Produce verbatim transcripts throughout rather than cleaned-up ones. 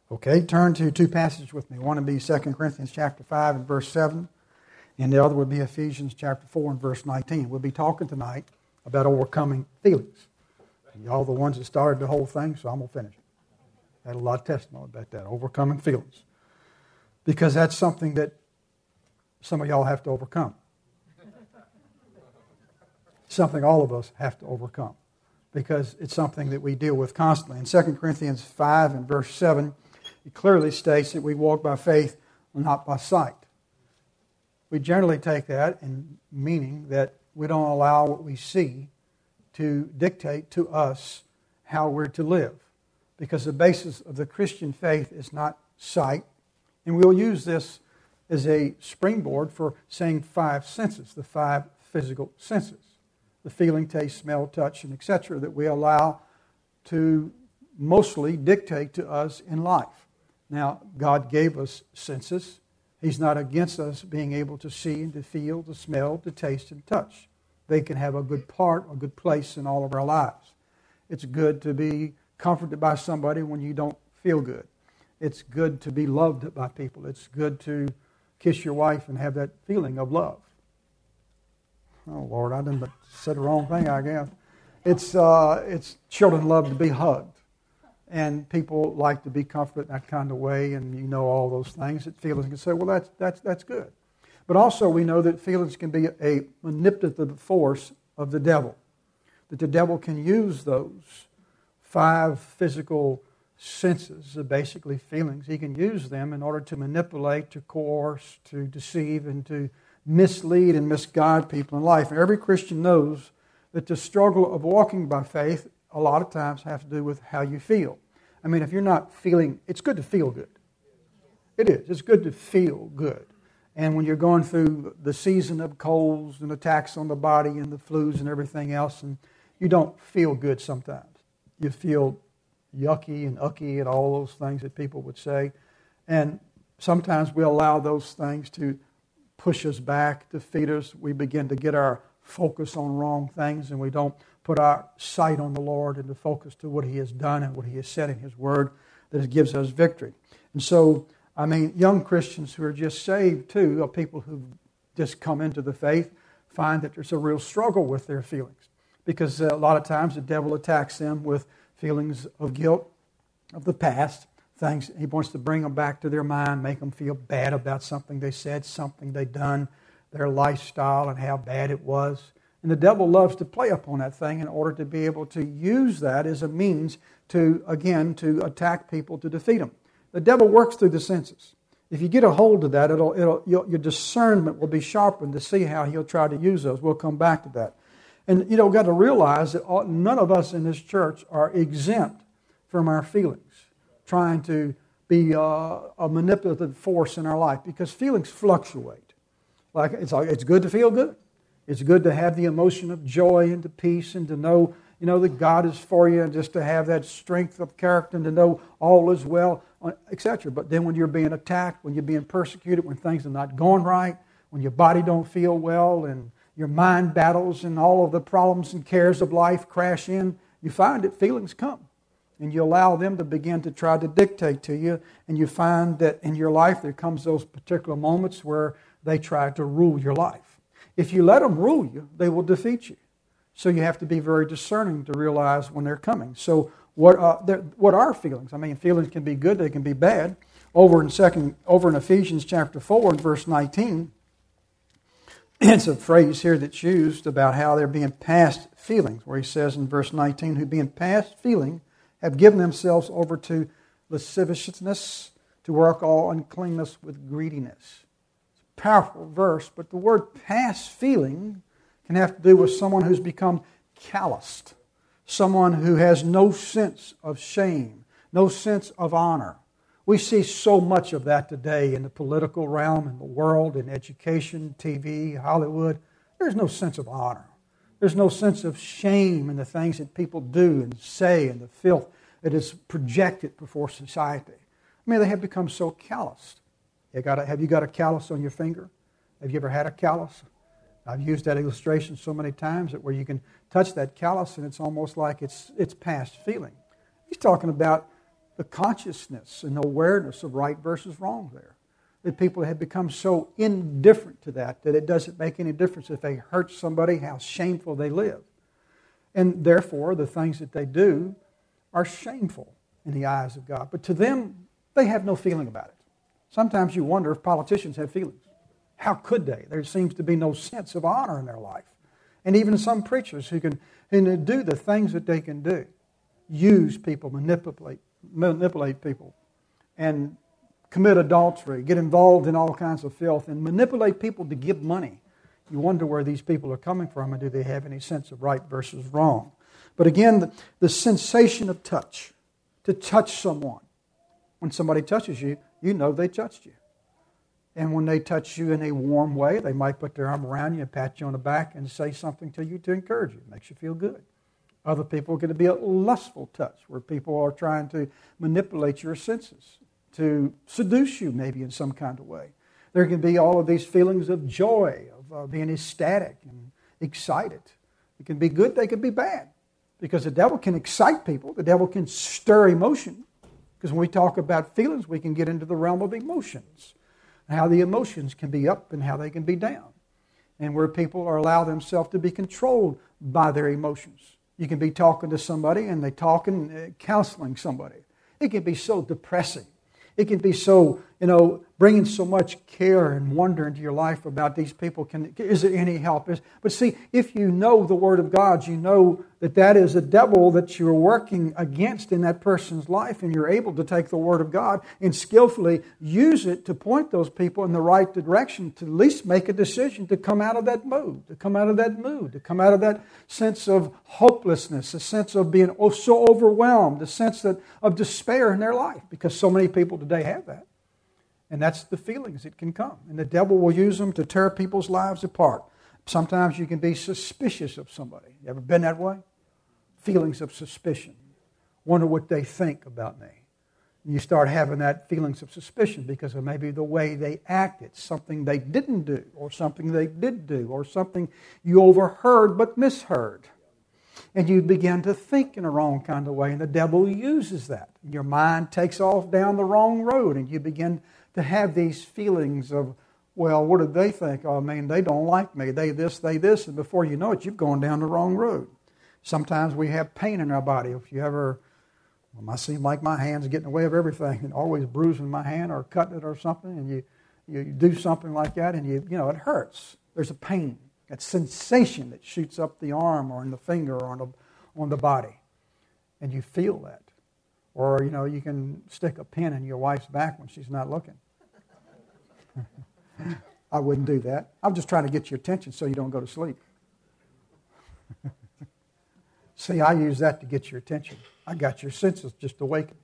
Okay, turn to two passages with me. One would be Second Corinthians chapter five and verse seven, and the other would be Ephesians chapter four and verse nineteen. We'll be talking tonight about overcoming feelings. Y'all the ones that started the whole thing, so I'm going to finish it. I had a lot of testimony about that, overcoming feelings. Because that's something that some of y'all have to overcome. Something all of us have to overcome. Because it's something that we deal with constantly. In Second Corinthians five and verse seven, it clearly states that we walk by faith, not by sight. We generally take that in meaning that we don't allow what we see to dictate to us how we're to live. Because the basis of the Christian faith is not sight. And we'll use this as a springboard for saying five senses, the five physical senses. The feeling, taste, smell, touch, and et cetera that we allow to mostly dictate to us in life. Now, God gave us senses. He's not against us being able to see and to feel, to smell, to taste, and touch. They can have a good part, a good place in all of our lives. It's good to be comforted by somebody when you don't feel good. It's good to be loved by people. It's good to kiss your wife and have that feeling of love. Oh, Lord, I didn't but said the wrong thing, I guess. It's uh, it's children love to be hugged. And people like to be comforted in that kind of way, and you know all those things that feelings can say, well, that's that's that's good. But also we know that feelings can be a manipulative force of the devil. That the devil can use those five physical senses, basically feelings. He can use them in order to manipulate, to coerce, to deceive, and to mislead and misguide people in life. And every Christian knows that the struggle of walking by faith a lot of times has to do with how you feel. I mean, if you're not feeling, it's good to feel good. It is. It's good to feel good. And when you're going through the season of colds and attacks on the body and the flus and everything else, and you don't feel good sometimes. You feel yucky and ucky and all those things that people would say. And sometimes we allow those things to push us back, defeat us. We begin to get our focus on wrong things, and we don't put our sight on the Lord and to focus to what He has done and what He has said in His Word that it gives us victory. And so, I mean, young Christians who are just saved too, or people who've just come into the faith, find that there's a real struggle with their feelings. Because a lot of times the devil attacks them with feelings of guilt of the past. Things he wants to bring them back to their mind, make them feel bad about something they said, something they done, their lifestyle and how bad it was. And the devil loves to play upon that thing in order to be able to use that as a means to, again, to attack people, to defeat them. The devil works through the senses. If you get a hold of that, it'll, it'll, your, your discernment will be sharpened to see how he'll try to use those. We'll come back to that. And, you know, we've got to realize that all, none of us in this church are exempt from our feelings, trying to be uh, a manipulative force in our life, because feelings fluctuate. Like it's, it's good to feel good. It's good to have the emotion of joy and to peace and to know, you know, that God is for you, and just to have that strength of character and to know all is well, et cetera. But then when you're being attacked, when you're being persecuted, when things are not going right, when your body don't feel well and your mind battles and all of the problems and cares of life crash in, you find that feelings come. And you allow them to begin to try to dictate to you, and you find that in your life there comes those particular moments where they try to rule your life. If you let them rule you, they will defeat you. So you have to be very discerning to realize when they're coming. So what uh, what are feelings? I mean, feelings can be good, they can be bad. Over in second, over in Ephesians chapter four and verse nineteen, it's a phrase here that's used about how they're being past feelings, where he says in verse nineteen, who being past feeling have given themselves over to lasciviousness, to work all uncleanness with greediness. Powerful verse, but the word past feeling can have to do with someone who's become calloused, someone who has no sense of shame, no sense of honor. We see so much of that today in the political realm, in the world, in education, T V, Hollywood. There's no sense of honor. There's no sense of shame in the things that people do and say and the filth that is projected before society. I mean, they have become so calloused. You got a, have you got a callus on your finger? Have you ever had a callus? I've used that illustration so many times that where you can touch that callus and it's almost like it's it's past feeling. He's talking about the consciousness and awareness of right versus wrong there. That people have become so indifferent to that that it doesn't make any difference if they hurt somebody, how shameful they live. And therefore, the things that they do are shameful in the eyes of God. But to them, they have no feeling about it. Sometimes you wonder if politicians have feelings. How could they? There seems to be no sense of honor in their life. And even some preachers who can, who do the things that they can do, use people, manipulate, manipulate people, and commit adultery, get involved in all kinds of filth, and manipulate people to give money. You wonder where these people are coming from, and do they have any sense of right versus wrong? But again, the, the sensation of touch, to touch someone. When somebody touches you, you know they touched you. And when they touch you in a warm way, they might put their arm around you and pat you on the back and say something to you to encourage you. It makes you feel good. Other people are going to be a lustful touch, where people are trying to manipulate your senses, to seduce you maybe in some kind of way. There can be all of these feelings of joy, of uh, being ecstatic and excited. It can be good, they can be bad. Because the devil can excite people. The devil can stir emotion. Because when we talk about feelings, we can get into the realm of emotions. How the emotions can be up and how they can be down. And where people are allow themselves to be controlled by their emotions. You can be talking to somebody and they talking, uh, counseling somebody. It can be so depressing. It can be so, you know, bringing so much care and wonder into your life about these people. Can, is there any help? But see, if you know the Word of God, you know that that is a devil that you're working against in that person's life, and you're able to take the Word of God and skillfully use it to point those people in the right direction, to at least make a decision to come out of that mood, to come out of that mood, to come out of that sense of hopelessness, a sense of being so overwhelmed, a sense that, of despair in their life, because so many people today have that. And that's the feelings that can come. And the devil will use them to tear people's lives apart. Sometimes you can be suspicious of somebody. You ever been that way? Feelings of suspicion. Wonder what they think about me. And you start having that feelings of suspicion because of maybe the way they acted, something they didn't do, or something they did do, or something you overheard but misheard. And you begin to think in a wrong kind of way, and the devil uses that. Your mind takes off down the wrong road, and you begin to have these feelings of, well, what did they think? Oh, I mean, they don't like me. They this, they this. And before you know it, you've gone down the wrong road. Sometimes we have pain in our body. If you ever, well, I seem like my hand's getting in the way of everything and always bruising my hand or cutting it or something, and you, you do something like that, and you, you know, it hurts. There's a pain, that sensation that shoots up the arm or in the finger or on the, on the body. And you feel that. Or, you know, you can stick a pin in your wife's back when she's not looking. I wouldn't do that. I'm just trying to get your attention so you don't go to sleep. See, I use that to get your attention. I got your senses just awakened.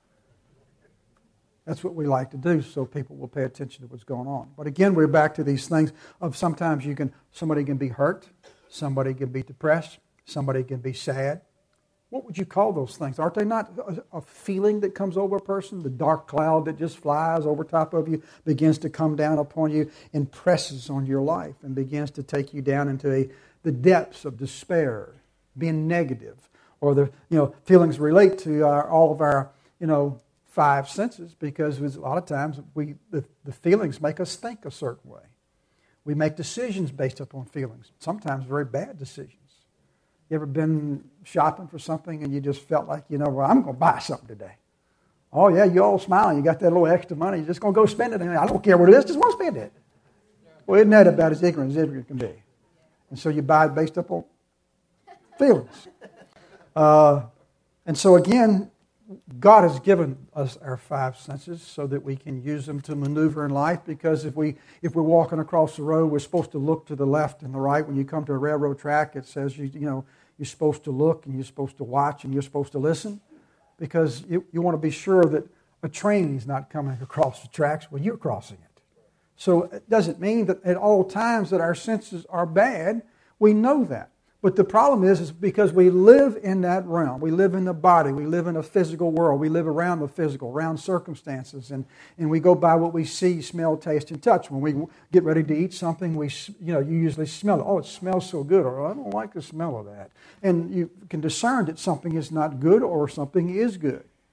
That's what we like to do so people will pay attention to what's going on. But again, we're back to these things of sometimes you can, somebody can be hurt, somebody can be depressed, somebody can be sad. What would you call those things? Aren't they not a, a feeling that comes over a person? The dark cloud that just flies over top of you, begins to come down upon you and presses on your life and begins to take you down into a, the depths of despair, being negative. Or the you know feelings relate to our, all of our you know five senses, because a lot of times we the, the feelings make us think a certain way. We make decisions based upon feelings, sometimes very bad decisions. You ever been shopping for something and you just felt like, you know, well, I'm going to buy something today. Oh, yeah, you all smiling. You got that little extra money. You're just going to go spend it. And I don't care what it is. Just want to spend it. Well, isn't that about as ignorant as ignorant can be? And so you buy it based upon feelings. Uh, and so, again, God has given us our five senses so that we can use them to maneuver in life, because if, we, if we're walking across the road, we're supposed to look to the left and the right. When you come to a railroad track, it says, you, you know, you're supposed to look and you're supposed to watch and you're supposed to listen, because you, you want to be sure that a train is not coming across the tracks when you're crossing it. So it doesn't mean that at all times that our senses are bad. We know that. But the problem is, is because we live in that realm. We live in the body. We live in a physical world. We live around the physical, around circumstances. And, and we go by what we see, smell, taste, and touch. When we get ready to eat something, we you know you usually smell it. Oh, it smells so good. Or I don't like the smell of that. And you can discern that something is not good or something is good.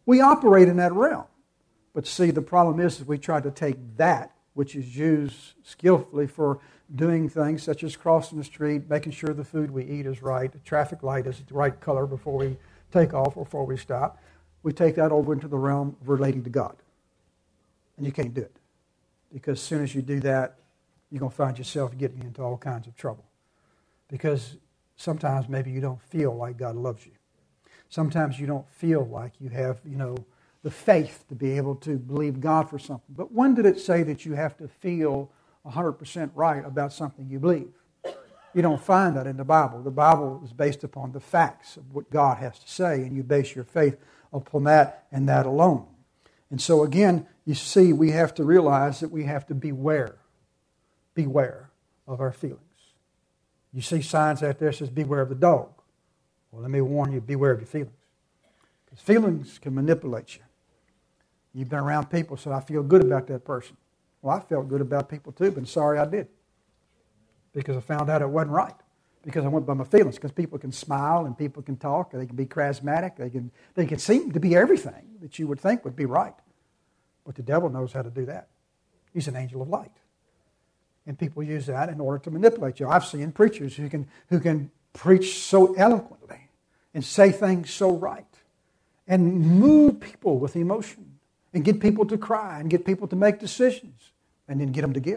We operate in that realm. But see, the problem is, is we try to take that, which is used skillfully for doing things such as crossing the street, making sure the food we eat is right, the traffic light is the right color before we take off or before we stop. We take that over into the realm of relating to God. And you can't do it. Because as soon as you do that, you're going to find yourself getting into all kinds of trouble. Because sometimes maybe you don't feel like God loves you. Sometimes you don't feel like you have, you know, the faith to be able to believe God for something. But when did it say that you have to feel one hundred percent right about something you believe? You don't find that in the Bible. The Bible is based upon the facts of what God has to say, and you base your faith upon that and that alone. And so again, you see, we have to realize that we have to beware. Beware of our feelings. You see signs out there that says, beware of the dog. Well, let me warn you, beware of your feelings. Because feelings can manipulate you. You've been around people who said, I feel good about that person. Well, I felt good about people too, but sorry I did. Because I found out it wasn't right. Because I went by my feelings. Because people can smile and people can talk. They can be charismatic. They can, they can seem to be everything that you would think would be right. But the devil knows how to do that. He's an angel of light. And people use that in order to manipulate you. I've seen preachers who can, who can preach so eloquently and say things so right and move people with emotion and get people to cry and get people to make decisions and then get them to give.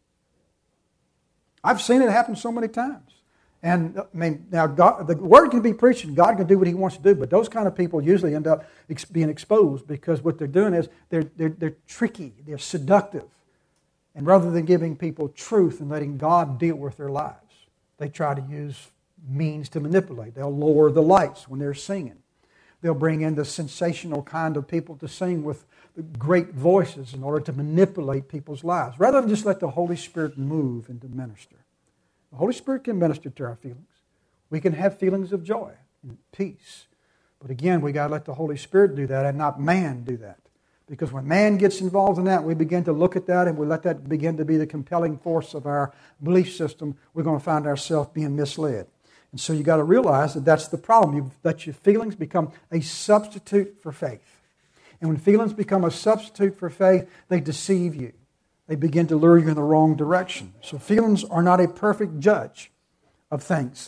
I've seen it happen so many times. And I mean, now God, the word can be preached and God can do what He wants to do, but those kind of people usually end up ex- being exposed because what they're doing is they're, they're, they're tricky, they're seductive. And rather than giving people truth and letting God deal with their lives, they try to use means to manipulate. They'll lower the lights when they're singing. They'll bring in the sensational kind of people to sing with great voices in order to manipulate people's lives, rather than just let the Holy Spirit move and to minister. The Holy Spirit can minister to our feelings. We can have feelings of joy and peace. But again, we got to let the Holy Spirit do that and not man do that. Because when man gets involved in that, we begin to look at that and we let that begin to be the compelling force of our belief system, we're going to find ourselves being misled. And so you got to realize that that's the problem. You let your feelings become a substitute for faith. And when feelings become a substitute for faith, they deceive you. They begin to lure you in the wrong direction. So feelings are not a perfect judge of things.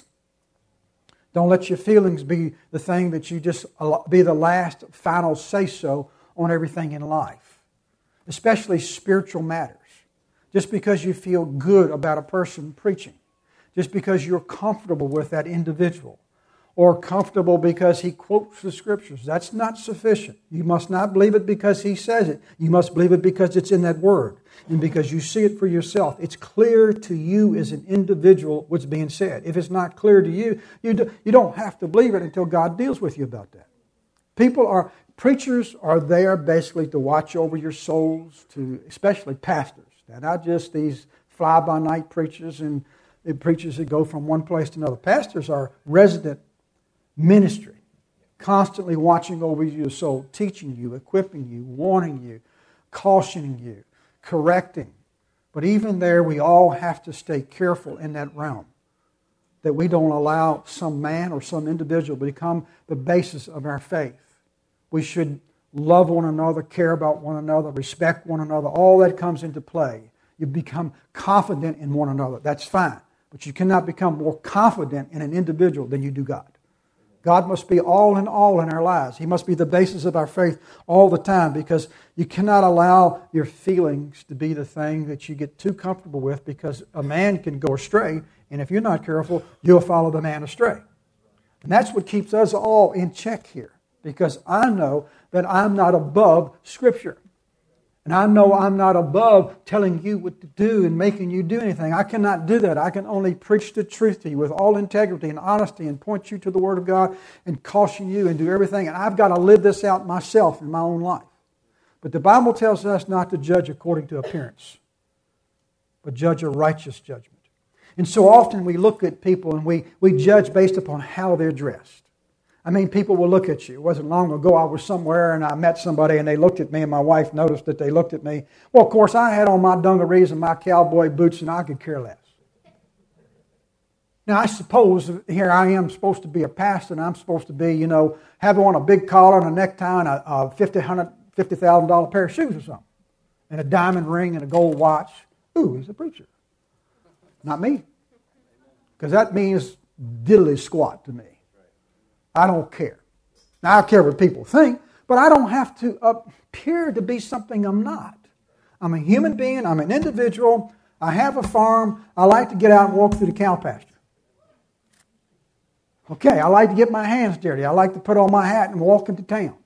Don't let your feelings be the thing that you just be the last final say-so on everything in life, especially spiritual matters. Just because you feel good about a person preaching, just because you're comfortable with that individual, or comfortable because he quotes the Scriptures, that's not sufficient. You must not believe it because he says it. You must believe it because it's in that Word and because you see it for yourself. It's clear to you as an individual what's being said. If it's not clear to you, you, do, you don't have to believe it until God deals with you about that. People are... Preachers are there basically to watch over your souls, to especially pastors. Now, not just these fly-by-night preachers and the preachers that go from one place to another. Pastors are resident ministry, constantly watching over your soul, teaching you, equipping you, warning you, cautioning you, correcting. But even there, we all have to stay careful in that realm, that we don't allow some man or some individual to become the basis of our faith. We should love one another, care about one another, respect one another. All that comes into play. You become confident in one another. That's fine. But you cannot become more confident in an individual than you do God. God must be all in all in our lives. He must be the basis of our faith all the time, because you cannot allow your feelings to be the thing that you get too comfortable with, because a man can go astray, and if you're not careful, you'll follow the man astray. And that's what keeps us all in check here. Because I know that I'm not above Scripture. And I know I'm not above telling you what to do and making you do anything. I cannot do that. I can only preach the truth to you with all integrity and honesty and point you to the Word of God and caution you and do everything. And I've got to live this out myself in my own life. But the Bible tells us not to judge according to appearance, but judge a righteous judgment. And so often we look at people and we, we judge based upon how they're dressed. I mean, people will look at you. It wasn't long ago I was somewhere and I met somebody and they looked at me and my wife noticed that they looked at me. Well, of course, I had on my dungarees and my cowboy boots and I could care less. Now, I suppose here I am supposed to be a pastor, and I'm supposed to be, you know, have on a big collar and a necktie and a, a fifty thousand dollars pair of shoes or something, and a diamond ring and a gold watch. Ooh, he's a preacher. Not me. Because that means diddly squat to me. I don't care. Now, I care what people think, but I don't have to appear to be something I'm not. I'm a human being. I'm an individual. I have a farm. I like to get out and walk through the cow pasture. Okay, I like to get my hands dirty. I like to put on my hat and walk into town.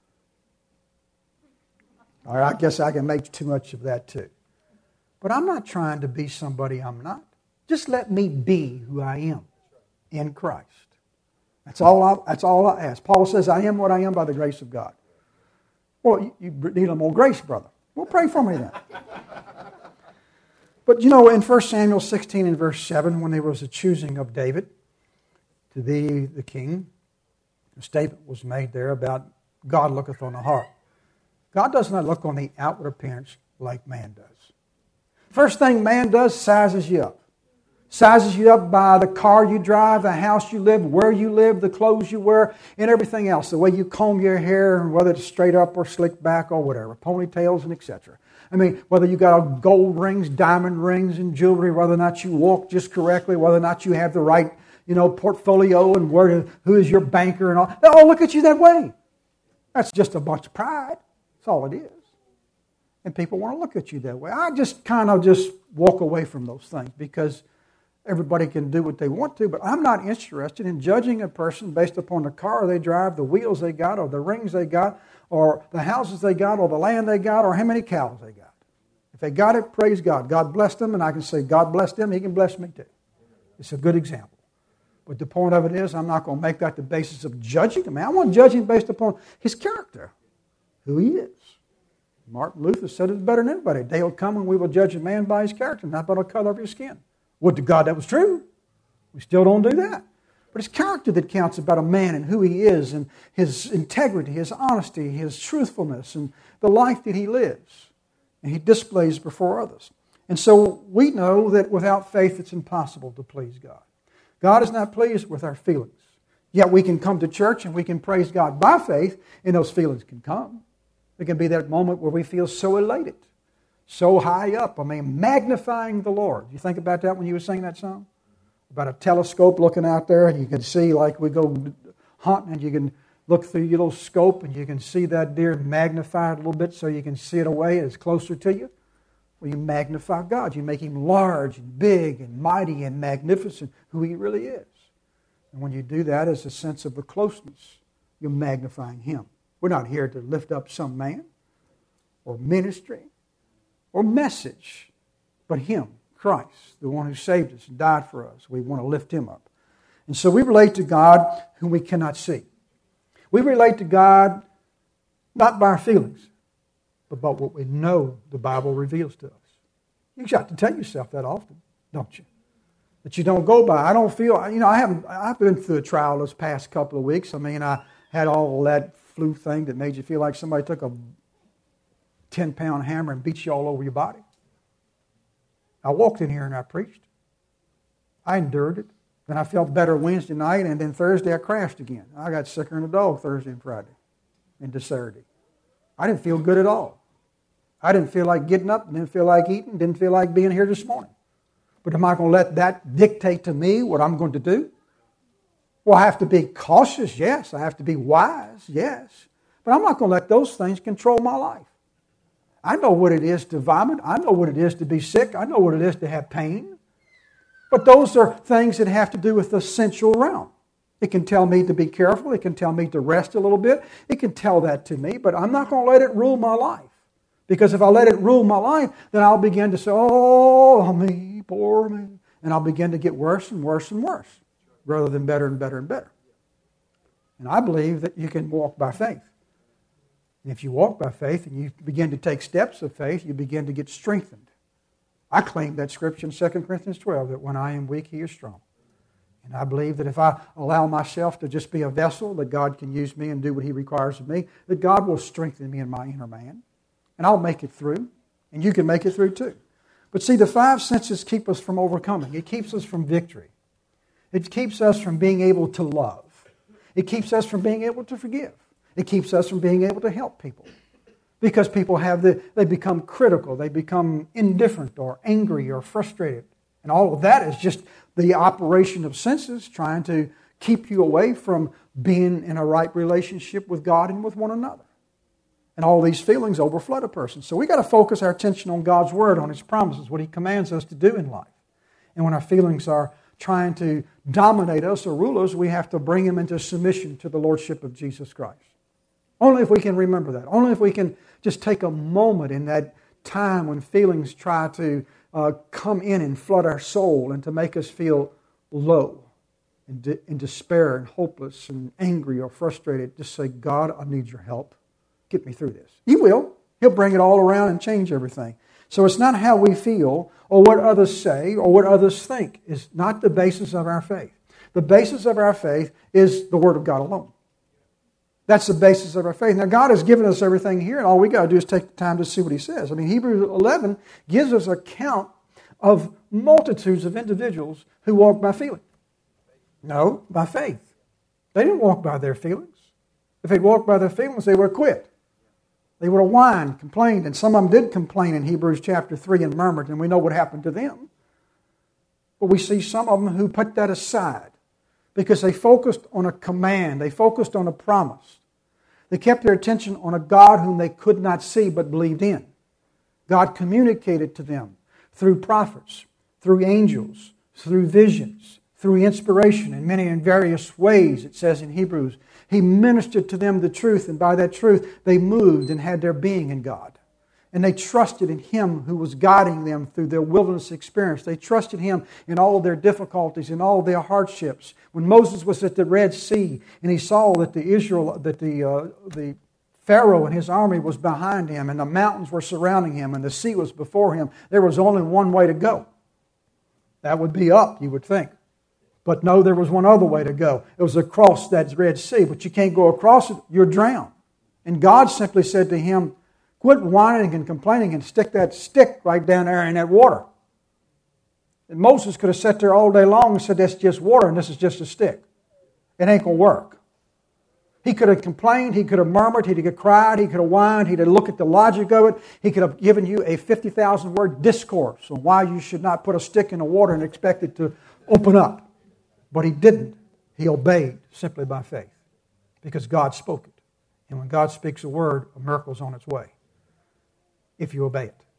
All right, I guess I can make too much of that too. But I'm not trying to be somebody I'm not. Just let me be who I am in Christ. That's all I, that's all I ask. Paul says, I am what I am by the grace of God. Well, you, you need a little more grace, brother. Well, pray for me then. But you know, in First Samuel sixteen and verse seven, when there was a choosing of David to be the king, a statement was made there about God looketh on the heart. God does not look on the outward appearance like man does. First thing man does, sizes you up. Sizes you up by the car you drive, the house you live, where you live, the clothes you wear, and everything else. The way you comb your hair, whether it's straight up or slicked back or whatever, ponytails and et cetera. I mean, whether you got gold rings, diamond rings, and jewelry, whether or not you walk just correctly, whether or not you have the right, you know, portfolio and where to, who is your banker and all. They all look at you that way. That's just a bunch of pride. That's all it is. And people want to look at you that way. I just kind of just walk away from those things because everybody can do what they want to, but I'm not interested in judging a person based upon the car they drive, the wheels they got, or the rings they got, or the houses they got, or the land they got, or how many cows they got. If they got it, praise God. God blessed them, and I can say, God bless them, He can bless me too. It's a good example. But the point of it is, I'm not going to make that the basis of judging him. I want to judge him based upon his character, who he is. Martin Luther said it better than anybody. A day will come when we will judge a man by his character, not by the color of your skin. Would to God that was true. We still don't do that. But it's character that counts about a man and who he is and his integrity, his honesty, his truthfulness, and the life that he lives and he displays before others. And so we know that without faith it's impossible to please God. God is not pleased with our feelings. Yet we can come to church and we can praise God by faith, and those feelings can come. There can be that moment where we feel so elated, so high up. I mean, magnifying the Lord. You think about that when you were singing that song? About a telescope looking out there, and you can see, like we go hunting, and you can look through your little scope, and you can see that deer magnified a little bit so you can see it away. It's closer to you. Well, you magnify God. You make Him large and big and mighty and magnificent, who He really is. And when you do that, it's a sense of a closeness. You're magnifying Him. We're not here to lift up some man or ministry or message, but Him, Christ, the one who saved us and died for us. We want to lift Him up. And so we relate to God whom we cannot see. We relate to God not by our feelings, but by what we know the Bible reveals to us. You've got to tell yourself that often, don't you? That you don't go by. I don't feel, you know, I haven't, I've been through a trial this past couple of weeks. I mean, I had all that flu thing that made you feel like somebody took a ten-pound hammer and beat you all over your body. I walked in here and I preached. I endured it. Then I felt better Wednesday night, and then Thursday I crashed again. I got sicker than a dog Thursday and Friday into Saturday. I didn't feel good at all. I didn't feel like getting up, didn't feel like eating, didn't feel like being here this morning. But am I going to let that dictate to me what I'm going to do? Well, I have to be cautious, yes. I have to be wise, yes. But I'm not going to let those things control my life. I know what it is to vomit. I know what it is to be sick. I know what it is to have pain. But those are things that have to do with the sensual realm. It can tell me to be careful. It can tell me to rest a little bit. It can tell that to me, but I'm not going to let it rule my life. Because if I let it rule my life, then I'll begin to say, oh, me, poor me. And I'll begin to get worse and worse and worse, rather than better and better and better. And I believe that you can walk by faith. And if you walk by faith and you begin to take steps of faith, you begin to get strengthened. I claim that scripture in Second Corinthians twelve, that when I am weak, He is strong. And I believe that if I allow myself to just be a vessel, that God can use me and do what He requires of me, that God will strengthen me in my inner man. And I'll make it through. And you can make it through too. But see, the five senses keep us from overcoming. It keeps us from victory. It keeps us from being able to love. It keeps us from being able to forgive. It keeps us from being able to help people. Because people have the, they become critical, they become indifferent or angry or frustrated. And all of that is just the operation of senses trying to keep you away from being in a right relationship with God and with one another. And all these feelings overflood a person. So we got to focus our attention on God's Word, on His promises, what He commands us to do in life. And when our feelings are trying to dominate us or rule us, we have to bring them into submission to the Lordship of Jesus Christ. Only if we can remember that. Only if we can just take a moment in that time when feelings try to uh, come in and flood our soul and to make us feel low and de- in despair and hopeless and angry or frustrated. Just say, God, I need your help. Get me through this. He will. He'll bring it all around and change everything. So it's not how we feel or what others say or what others think is not the basis of our faith. The basis of our faith is the Word of God alone. That's the basis of our faith. Now, God has given us everything here, and all we got to do is take the time to see what He says. I mean, Hebrews eleven gives us a count of multitudes of individuals who walk by feeling. No, by faith. They didn't walk by their feelings. If they'd walked by their feelings, they would have quit. They would have whined, complained, and some of them did complain in Hebrews chapter three and murmured, and we know what happened to them. But we see some of them who put that aside because they focused on a command. They focused on a promise. They kept their attention on a God whom they could not see but believed in. God communicated to them through prophets, through angels, through visions, through inspiration in many and various ways, it says in Hebrews. He ministered to them the truth, and by that truth they moved and had their being in God. And they trusted in Him who was guiding them through their wilderness experience. They trusted Him in all of their difficulties, in all of their hardships. When Moses was at the Red Sea and he saw that the Israel, that the uh, the Pharaoh and his army was behind him, and the mountains were surrounding him, and the sea was before him, there was only one way to go. That would be up, you would think. But no, there was one other way to go. It was across that Red Sea, but you can't go across it, you're drowned. And God simply said to him, quit whining and complaining and stick that stick right down there in that water. And Moses could have sat there all day long and said, that's just water and this is just a stick. It ain't going to work. He could have complained, he could have murmured, he could have cried, he could have whined, he could have looked at the logic of it. He could have given you a fifty thousand word discourse on why you should not put a stick in the water and expect it to open up. But he didn't. He obeyed simply by faith because God spoke it. And when God speaks a word, a miracle is on its way if you obey it.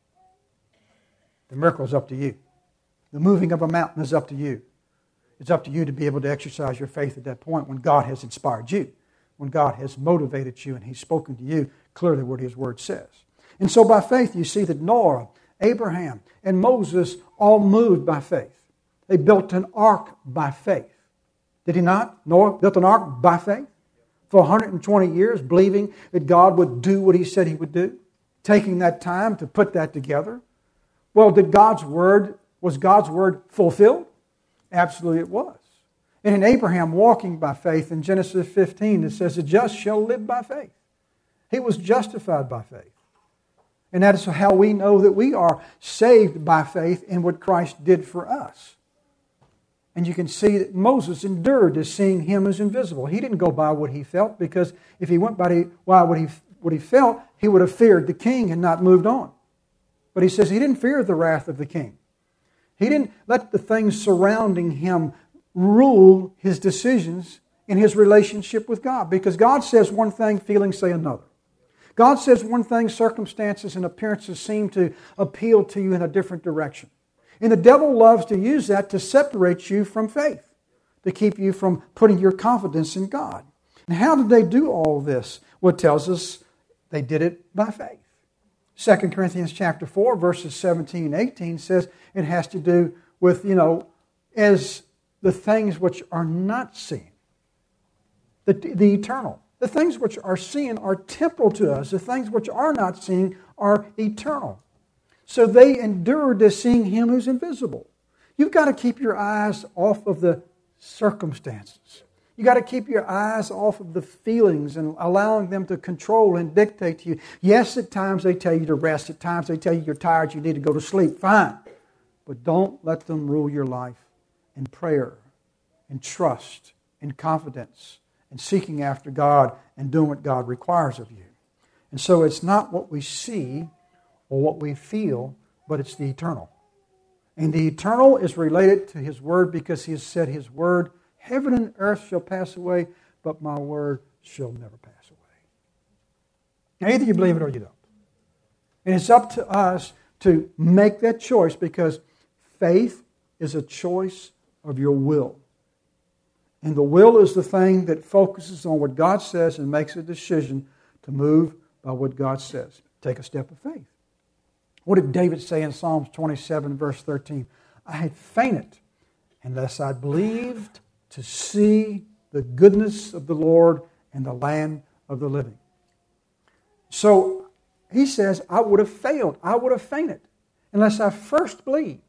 The miracle is up to you. The moving of a mountain is up to you. It's up to you to be able to exercise your faith at that point when God has inspired you, when God has motivated you and He's spoken to you clearly what His Word says. And so by faith you see that Noah, Abraham, and Moses all moved by faith. They built an ark by faith. Did he not? Noah built an ark by faith for one hundred twenty years, believing that God would do what He said He would do, taking that time to put that together. Well, did God's Word, was God's Word fulfilled? Absolutely it was. And in Abraham walking by faith in Genesis fifteen, it says, the just shall live by faith. He was justified by faith. And that is how we know that we are saved by faith in what Christ did for us. And you can see that Moses endured as seeing Him as invisible. He didn't go by what he felt, because if he went by what he, what he felt, he would have feared the king and not moved on. But he says he didn't fear the wrath of the king. He didn't let the things surrounding him rule his decisions in his relationship with God. Because God says one thing, feelings say another. God says one thing, circumstances and appearances seem to appeal to you in a different direction. And the devil loves to use that to separate you from faith, to keep you from putting your confidence in God. And how did they do all this? Well, it tells us they did it by faith. Second Corinthians chapter four, verses seventeen and eighteen says it has to do with, you know, as the things which are not seen, the, the eternal. The things which are seen are temporal to us. The things which are not seen are eternal. So they endured as seeing Him who's invisible. You've got to keep your eyes off of the circumstances. You've got to keep your eyes off of the feelings and allowing them to control and dictate to you. Yes, at times they tell you to rest. At times they tell you you're tired, you need to go to sleep. Fine. But don't let them rule your life in prayer and trust and confidence and seeking after God and doing what God requires of you. And so it's not what we see or what we feel, but it's the eternal. And the eternal is related to His Word because He has said His Word, heaven and earth shall pass away, but my Word shall never pass away. Now either you believe it or you don't. And it's up to us to make that choice because faith is a choice of your will. And the will is the thing that focuses on what God says and makes a decision to move by what God says. Take a step of faith. What did David say in Psalms twenty-seven, verse thirteen? I had fainted unless I believed to see the goodness of the Lord in the land of the living. So he says, I would have failed. I would have fainted unless I first believed.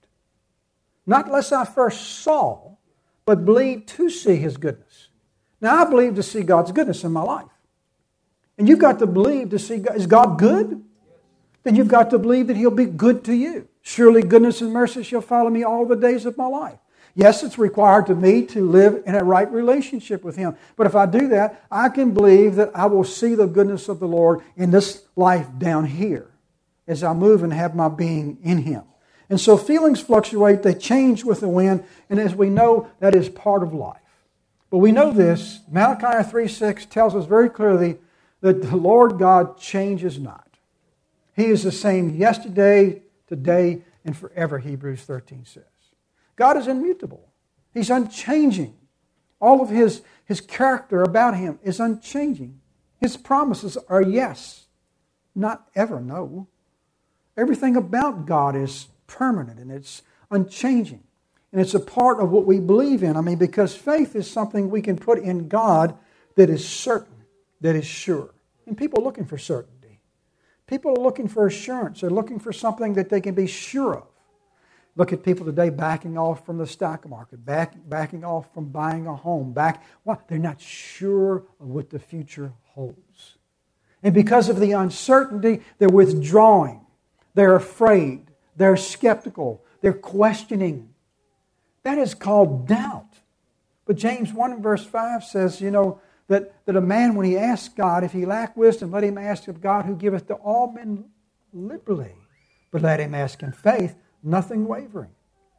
Not unless I first saw, but believed to see His goodness. Now, I believe to see God's goodness in my life. And you've got to believe to see God. Is God good? Then you've got to believe that He'll be good to you. Surely goodness and mercy shall follow me all the days of my life. Yes, it's required to me to live in a right relationship with Him. But if I do that, I can believe that I will see the goodness of the Lord in this life down here as I move and have my being in Him. And so feelings fluctuate, they change with the wind, and as we know, that is part of life. But we know this, Malachi three six tells us very clearly that the Lord God changes not. He is the same yesterday, today, and forever, Hebrews thirteen says. God is immutable. He's unchanging. All of His, his character about Him is unchanging. His promises are yes, not ever no. Everything about God is permanent and it's unchanging. And it's a part of what we believe in. I mean, because faith is something we can put in God that is certain, that is sure. And people are looking for certainty. People are looking for assurance. They're looking for something that they can be sure of. Look at people today backing off from the stock market, back, backing off from buying a home. Back, why? They're not sure of what the future holds. And because of the uncertainty, they're withdrawing. They're afraid. They're skeptical. They're questioning. That is called doubt. But James one and verse five says, you know, that, that a man, when he asks God, if he lack wisdom, let him ask of God who giveth to all men liberally. But let him ask in faith, nothing wavering.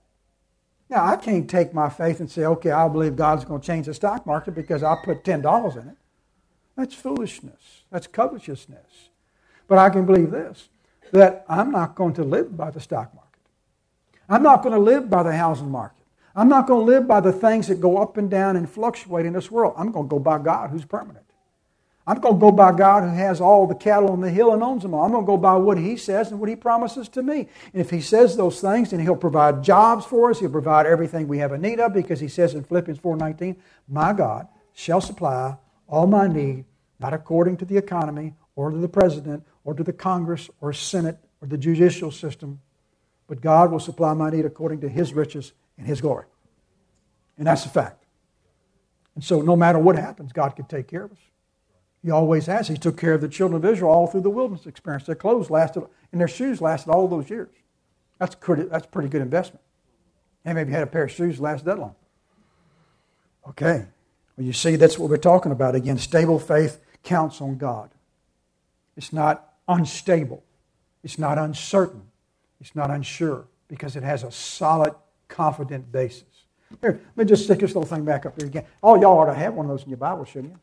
Now, I can't take my faith and say, okay, I believe God's going to change the stock market because I put ten dollars in it. That's foolishness. That's covetousness. But I can believe this, that I'm not going to live by the stock market. I'm not going to live by the housing market. I'm not going to live by the things that go up and down and fluctuate in this world. I'm going to go by God who's permanent. I'm going to go by God who has all the cattle on the hill and owns them all. I'm going to go by what He says and what He promises to me. And if He says those things, then He'll provide jobs for us. He'll provide everything we have a need of because He says in Philippians four nineteen, my God shall supply all my need, not according to the economy or to the president or to the Congress or Senate or the judicial system, but God will supply my need according to His riches and His glory. And that's a fact. And so no matter what happens, God can take care of us. He always has. He took care of the children of Israel all through the wilderness experience. Their clothes lasted, and their shoes lasted all those years. That's pretty, that's a pretty good investment. And maybe you had a pair of shoes that lasted that long. Okay. Well, you see, that's what we're talking about. Again, stable faith counts on God. It's not unstable. It's not uncertain. It's not unsure because it has a solid, confident basis. Here, let me just stick this little thing back up here again. All y'all ought to have one of those in your Bible, shouldn't you?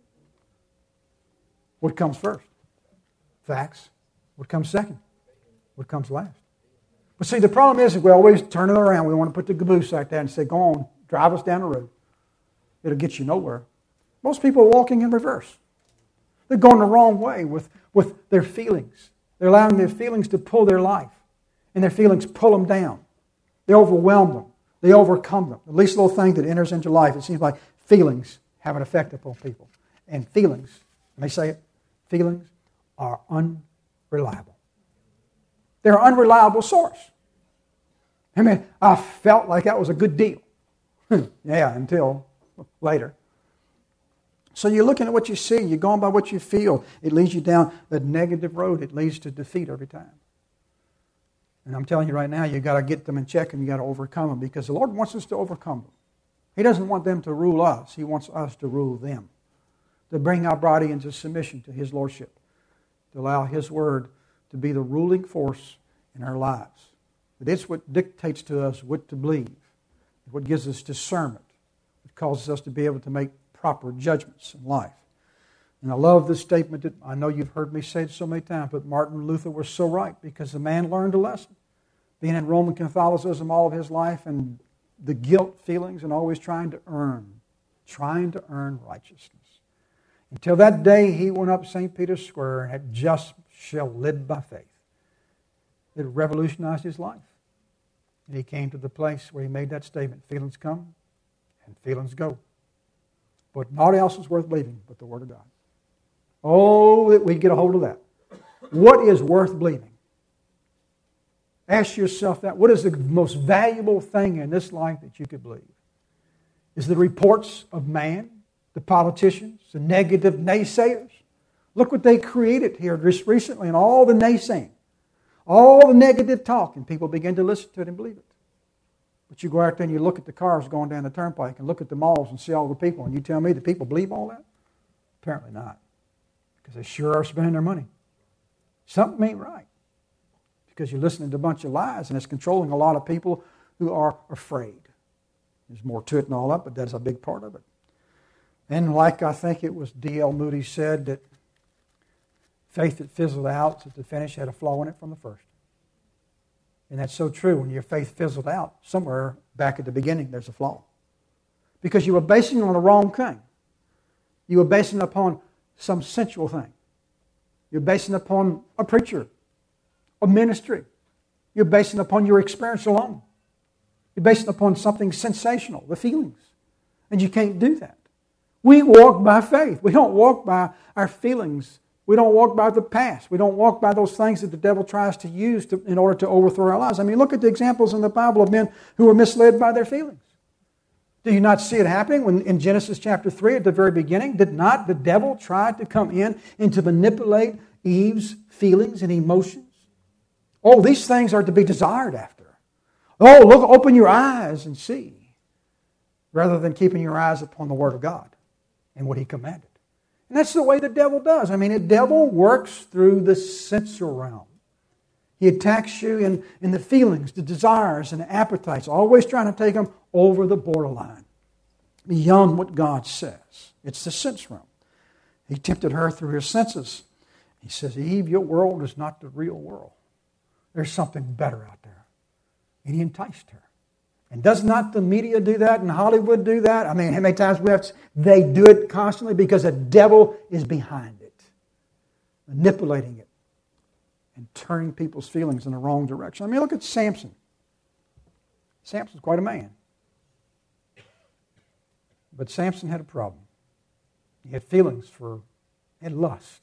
What comes first? Facts. What comes second? What comes last? But see, the problem is that we always turn it around. We want to put the caboose like that and say, go on, drive us down the road. It'll get you nowhere. Most people are walking in reverse. They're going the wrong way with, with their feelings. They're allowing their feelings to pull their life. And their feelings pull them down. They overwhelm them. They overcome them. The least little thing that enters into life, it seems like feelings have an effect upon people. And feelings, let me say it, feelings are unreliable. They're an unreliable source. I mean, I felt like that was a good deal. Yeah, until later. So you're looking at what you see. You're going by what you feel. It leads you down the negative road. It leads to defeat every time. And I'm telling you right now, you've got to get them in check and you've got to overcome them because the Lord wants us to overcome them. He doesn't want them to rule us. He wants us to rule them, to bring our body into submission to His lordship, to allow His word to be the ruling force in our lives. That it's what dictates to us what to believe, what gives us discernment, it causes us to be able to make proper judgments in life. And I love this statement that I know you've heard me say it so many times, but Martin Luther was so right, because the man learned a lesson. Being in Roman Catholicism all of his life, and the guilt feelings, and always trying to earn, trying to earn righteousness. Until that day he went up Saint Peter's Square and had just shall live by faith. It revolutionized his life. And he came to the place where he made that statement, feelings come and feelings go. But naught else is worth believing but the Word of God. Oh, that we get a hold of that. What is worth believing? Ask yourself that. What is the most valuable thing in this life that you could believe? Is the reports of man, the politicians, the negative naysayers? Look what they created here just recently, and all the naysaying, all the negative talk, and people begin to listen to it and believe it. But you go out there and you look at the cars going down the turnpike and look at the malls and see all the people, and you tell me the people believe all that? Apparently not, because they sure are spending their money. Something ain't right, because you're listening to a bunch of lies, and it's controlling a lot of people who are afraid. There's more to it than all that, but that's a big part of it. And like I think it was D L Moody said, that faith that fizzled out at the finish had a flaw in it from the first. And that's so true. When your faith fizzled out, somewhere back at the beginning there's a flaw. Because you were basing it on the wrong thing. You were basing it upon some sensual thing. You're basing it upon a preacher, a ministry. You're basing it upon your experience alone. You're basing it upon something sensational, the feelings. And you can't do that. We walk by faith. We don't walk by our feelings. We don't walk by the past. We don't walk by those things that the devil tries to use to, in order to overthrow our lives. I mean, look at the examples in the Bible of men who were misled by their feelings. Do you not see it happening when in Genesis chapter three at the very beginning? Did not the devil try to come in and to manipulate Eve's feelings and emotions? Oh, these things are to be desired after. Oh, look, open your eyes and see. Rather than keeping your eyes upon the Word of God and what He commanded. And that's the way the devil does. I mean, the devil works through the sensual realm. He attacks you in, in the feelings, the desires, and the appetites, always trying to take them over the borderline, beyond what God says. It's the sense realm. He tempted her through her senses. He says, Eve, your world is not the real world. There's something better out there. And he enticed her. And does not the media do that and Hollywood do that? I mean, how many times we have to, they do it constantly because the devil is behind it, manipulating it and turning people's feelings in the wrong direction. I mean, look at Samson. Samson's quite a man. But Samson had a problem. He had feelings for, he had lust.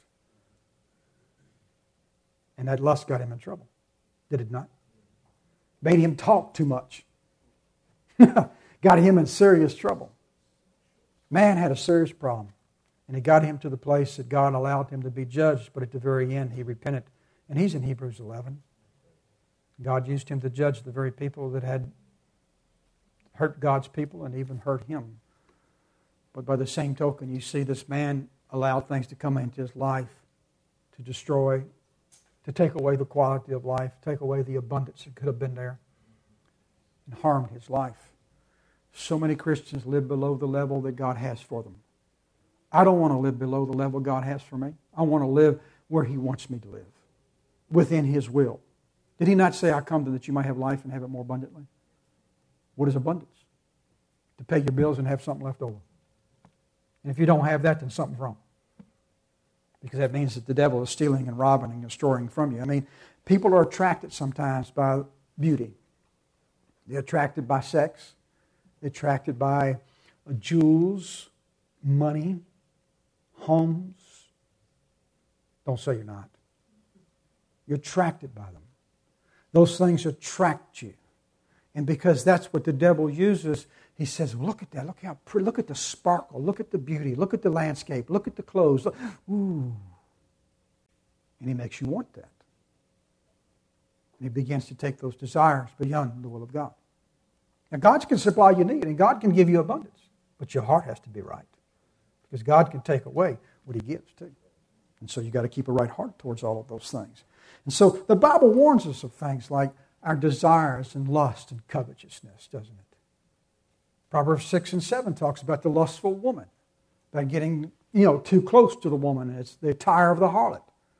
And that lust got him in trouble. Did it not? Made him talk too much. Got him in serious trouble. Man had a serious problem. And it got him to the place that God allowed him to be judged. But at the very end, he repented. And he's in Hebrews eleven. God used him to judge the very people that had hurt God's people and even hurt him. But by the same token, you see this man allowed things to come into his life to destroy, to take away the quality of life, take away the abundance that could have been there, and harmed his life. So many Christians live below the level that God has for them. I don't want to live below the level God has for me. I want to live where He wants me to live, within His will. Did He not say, I come that you might have life and have it more abundantly? What is abundance? To pay your bills and have something left over. And if you don't have that, then something's wrong. Because that means that the devil is stealing and robbing and destroying from you. I mean, people are attracted sometimes by beauty. They're attracted by sex. They're attracted by jewels, money, homes. Don't say you're not. You're attracted by them. Those things attract you. And because that's what the devil uses, he says, look at that. Look how pretty. Look at the sparkle. Look at the beauty. Look at the landscape. Look at the clothes. Look. Ooh. And he makes you want that. And he begins to take those desires beyond the will of God. Now, God can supply your need, and God can give you abundance, but your heart has to be right, because God can take away what He gives too. And so you've got to keep a right heart towards all of those things. And so the Bible warns us of things like our desires and lust and covetousness, doesn't it? Proverbs six and seven talks about the lustful woman, about getting, you know, too close to the woman. It's the attire of the harlot.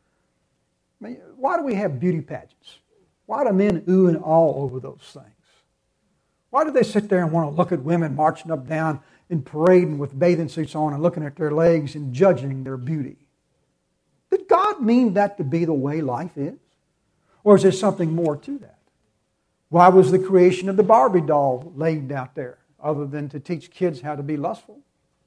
I mean, why do we have beauty pageants? Why do men ooh and awe over those things? Why do they sit there and want to look at women marching up down and parading with bathing suits on and looking at their legs and judging their beauty? Did God mean that to be the way life is? Or is there something more to that? Why was the creation of the Barbie doll laid out there other than to teach kids how to be lustful?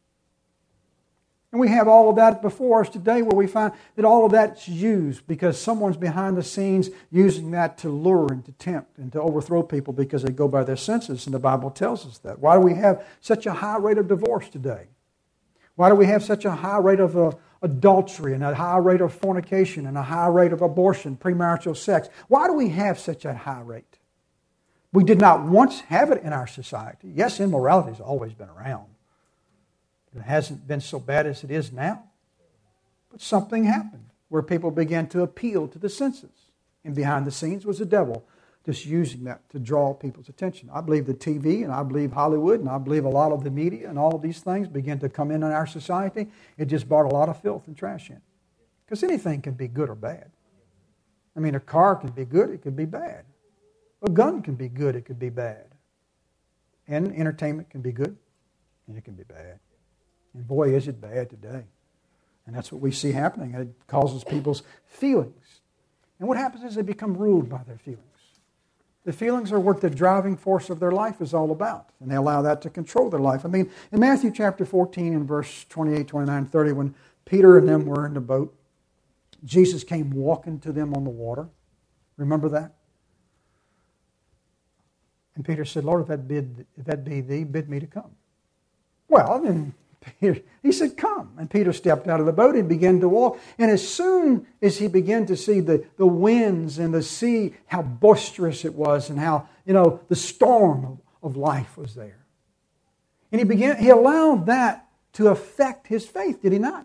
And we have all of that before us today, where we find that all of that's used because someone's behind the scenes using that to lure and to tempt and to overthrow people because they go by their senses, and the Bible tells us that. Why do we have such a high rate of divorce today? Why do we have such a high rate of uh, adultery and a high rate of fornication and a high rate of abortion, premarital sex? Why do we have such a high rate? We did not once have it in our society. Yes, immorality has always been around. It hasn't been so bad as it is now. But something happened where people began to appeal to the senses. And behind the scenes was the devil just using that to draw people's attention. I believe the T V and I believe Hollywood and I believe a lot of the media and all of these things began to come in in our society. It just brought a lot of filth and trash in. Because anything can be good or bad. I mean, a car can be good, it could be bad. A gun can be good, it could be bad. And entertainment can be good, and it can be bad. And boy, is it bad today. And that's what we see happening. It causes people's feelings. And what happens is they become ruled by their feelings. The feelings are what the driving force of their life is all about. And they allow that to control their life. I mean, in Matthew chapter fourteen and verse twenty-eight, twenty-nine, thirty, when Peter and them were in the boat, Jesus came walking to them on the water. Remember that? And Peter said, Lord, if that, bid, if that be thee, bid me to come. Well, then Peter, he said, come. And Peter stepped out of the boat and began to walk. And as soon as he began to see the, the winds and the sea, how boisterous it was and how, you know, the storm of, of life was there. And he began, he allowed that to affect his faith, did he not?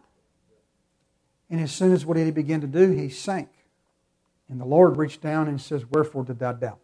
And as soon as what did he begin to do? He sank. And the Lord reached down and says, wherefore did thou doubt?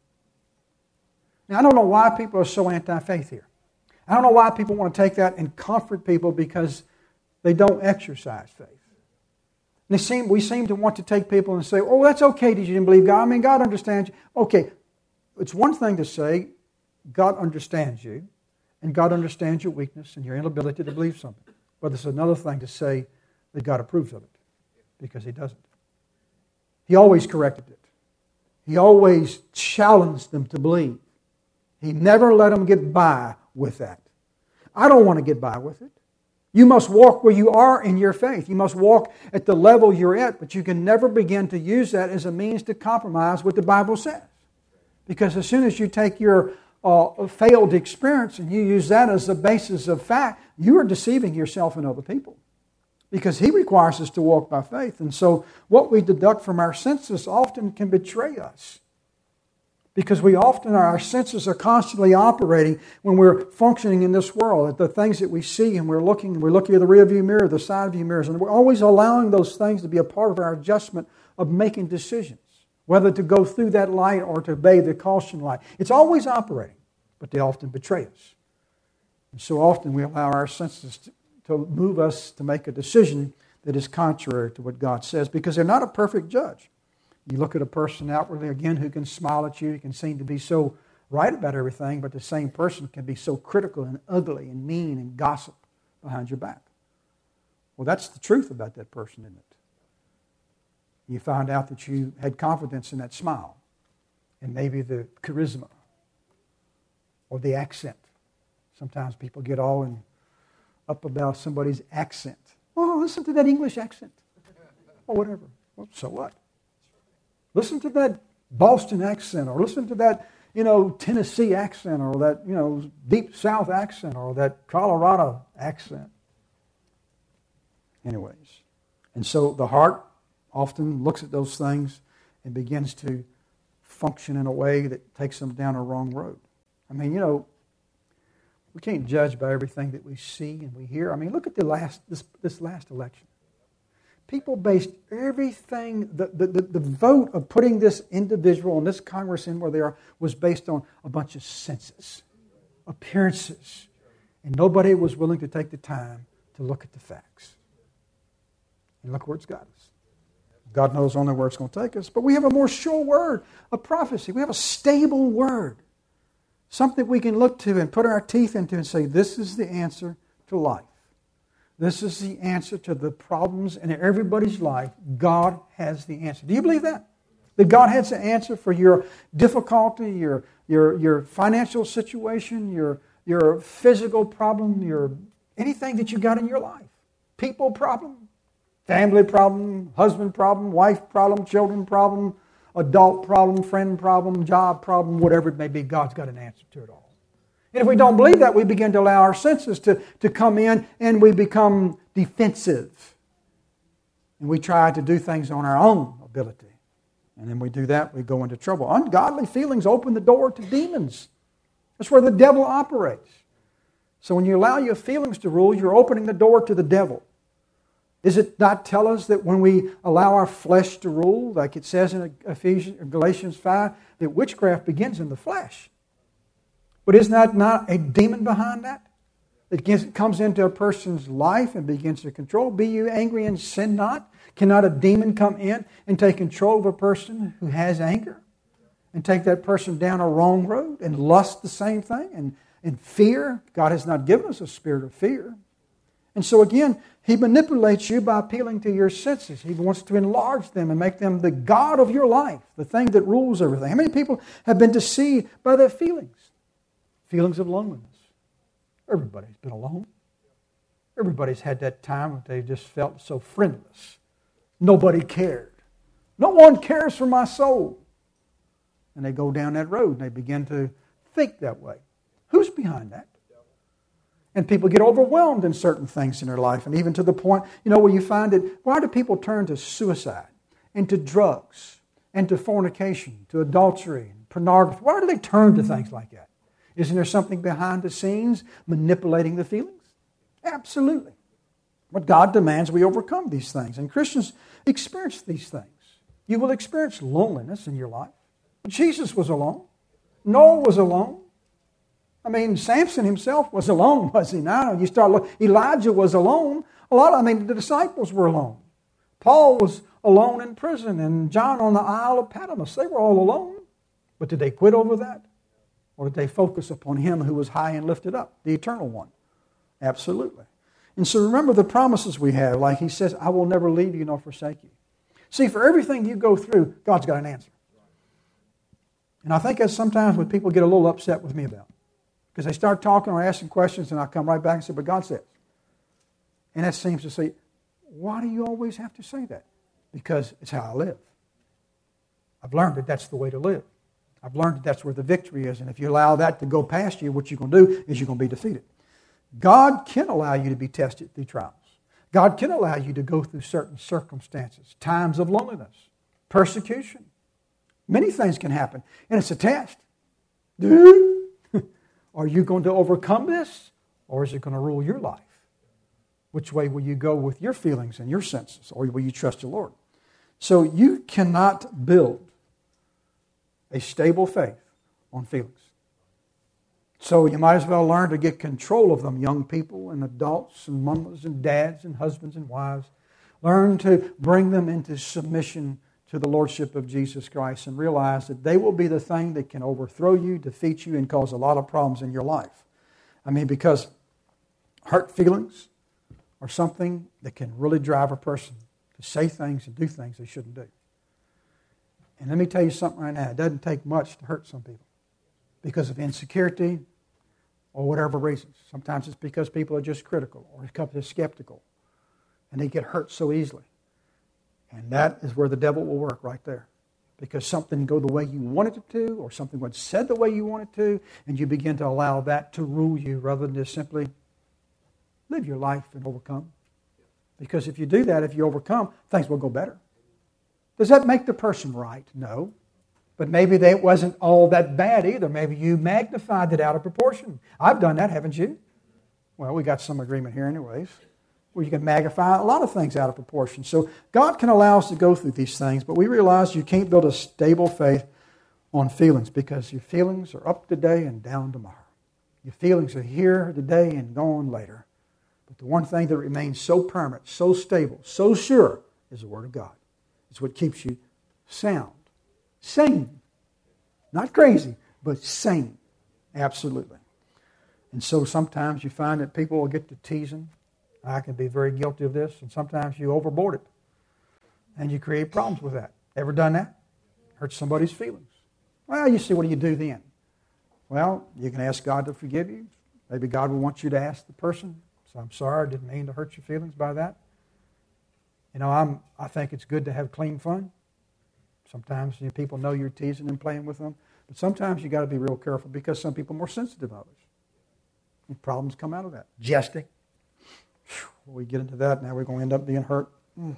Now, I don't know why people are so anti-faith here. I don't know why people want to take that and comfort people because they don't exercise faith. And they seem, we seem to want to take people and say, oh, that's okay that you didn't believe God. I mean, God understands you. Okay, it's one thing to say God understands you and God understands your weakness and your inability to believe something. But it's another thing to say that God approves of it, because He doesn't. He always corrected it. He always challenged them to believe. He never let them get by with that. I don't want to get by with it. You must walk where you are in your faith. You must walk at the level you're at, but you can never begin to use that as a means to compromise what the Bible says. Because as soon as you take your uh, failed experience and you use that as the basis of fact, you are deceiving yourself and other people. Because He requires us to walk by faith. And so what we deduct from our senses often can betray us. Because we often, our senses are constantly operating when we're functioning in this world. At the things that we see and we're looking, we're looking at the rear view mirror, the side view mirrors, and we're always allowing those things to be a part of our adjustment of making decisions. Whether to go through that light or to obey the caution light. It's always operating, but they often betray us. And so often we allow our senses to, to move us to make a decision that is contrary to what God says, because they're not a perfect judge. You look at a person outwardly, again, who can smile at you, can seem to be so right about everything, but the same person can be so critical and ugly and mean and gossip behind your back. Well, that's the truth about that person, isn't it? You find out that you had confidence in that smile and maybe the charisma or the accent. Sometimes people get all in, up about somebody's accent. Oh, listen to that English accent. Or whatever. Well, so what? Listen to that Boston accent, or listen to that, you know, Tennessee accent, or that, you know, deep South accent, or that Colorado accent. Anyways, and so the heart often looks at those things and begins to function in a way that takes them down a wrong road. I mean, you know, we can't judge by everything that we see and we hear. I mean, look at the last this, this last election. People based everything, the, the, the, the vote of putting this individual and this Congress in where they are was based on a bunch of senses, appearances. And nobody was willing to take the time to look at the facts. And look where it's got us. God knows only where it's going to take us. But we have a more sure word, a prophecy. We have a stable word. Something we can look to and put our teeth into and say, this is the answer to life. This is the answer to the problems in everybody's life. God has the answer. Do you believe that? That God has the answer for your difficulty, your, your, your financial situation, your, your physical problem, your anything that you got in your life. People problem, family problem, husband problem, wife problem, children problem, adult problem, friend problem, job problem, whatever it may be, God's got an answer to it all. And if we don't believe that, we begin to allow our senses to, to come in and we become defensive. And we try to do things on our own ability. And then we do that, we go into trouble. Ungodly feelings open the door to demons. That's where the devil operates. So when you allow your feelings to rule, you're opening the door to the devil. Does it not tell us that when we allow our flesh to rule, like it says in Ephesians, Galatians five, that witchcraft begins in the flesh? But isn't that not a demon behind that? It comes into a person's life and begins to control. Be you angry and sin not. Cannot a demon come in and take control of a person who has anger? And take that person down a wrong road? And lust the same thing? And, and fear? God has not given us a spirit of fear. And so again, He manipulates you by appealing to your senses. He wants to enlarge them and make them the God of your life, the thing that rules everything. How many people have been deceived by their feelings? Feelings of loneliness. Everybody's been alone. Everybody's had that time when they just felt so friendless. Nobody cared. No one cares for my soul. And they go down that road and they begin to think that way. Who's behind that? And people get overwhelmed in certain things in their life. And even to the point, you know, where you find it, why do people turn to suicide and to drugs and to fornication, to adultery and pornography? Why do they turn to things like that? Isn't there something behind the scenes manipulating the feelings? Absolutely. But God demands we overcome these things. And Christians experience these things. You will experience loneliness in your life. Jesus was alone. Noah was alone. I mean, Samson himself was alone, was he not? You start looking, Elijah was alone. A lot of, I mean, the disciples were alone. Paul was alone in prison, and John on the Isle of Patmos. They were all alone. But did they quit over that? Or did they focus upon Him who was high and lifted up, the eternal one? Absolutely. And so remember the promises we have. Like He says, I will never leave you nor forsake you. See, for everything you go through, God's got an answer. And I think that's sometimes what people get a little upset with me about. Because they start talking or asking questions and I come right back and say, but God says. And that seems to say, why do you always have to say that? Because it's how I live. I've learned that that's the way to live. I've learned that that's where the victory is. And if you allow that to go past you, what you're going to do is you're going to be defeated. God can allow you to be tested through trials. God can allow you to go through certain circumstances, times of loneliness, persecution. Many things can happen. And it's a test. Are you going to overcome this? Or is it going to rule your life? Which way will you go with your feelings and your senses? Or will you trust the Lord? So you cannot build a stable faith on feelings. So you might as well learn to get control of them, young people and adults and mamas and dads and husbands and wives. Learn to bring them into submission to the Lordship of Jesus Christ and realize that they will be the thing that can overthrow you, defeat you, and cause a lot of problems in your life. I mean, because hurt feelings are something that can really drive a person to say things and do things they shouldn't do. And let me tell you something right now. It doesn't take much to hurt some people because of insecurity or whatever reasons. Sometimes it's because people are just critical or they're skeptical and they get hurt so easily. And that is where the devil will work right there. Because something didn't go the way you wanted it to, or something was said the way you want it to, and you begin to allow that to rule you rather than just simply live your life and overcome. Because if you do that, if you overcome, things will go better. Does that make the person right? No. But maybe they, it wasn't all that bad either. Maybe you magnified it out of proportion. I've done that, haven't you? Well, we got some agreement here anyways, where you can magnify a lot of things out of proportion. So God can allow us to go through these things, but we realize you can't build a stable faith on feelings, because your feelings are up today and down tomorrow. Your feelings are here today and gone later. But the one thing that remains so permanent, so stable, so sure is the Word of God. It's what keeps you sound, sane. Not crazy, but sane. Absolutely. And so sometimes you find that people will get to teasing. I can be very guilty of this. And sometimes you overboard it. And you create problems with that. Ever done that? Hurt somebody's feelings. Well, you see, what do you do then? Well, you can ask God to forgive you. Maybe God will want you to ask the person, so I'm sorry, I didn't mean to hurt your feelings by that. You know, I'm, I think it's good to have clean fun. Sometimes you know, people know you're teasing and playing with them. But sometimes you got to be real careful, because some people are more sensitive than others. And problems come out of that. Jesting. Whew, we get into that, now we're going to end up being hurt. Mm.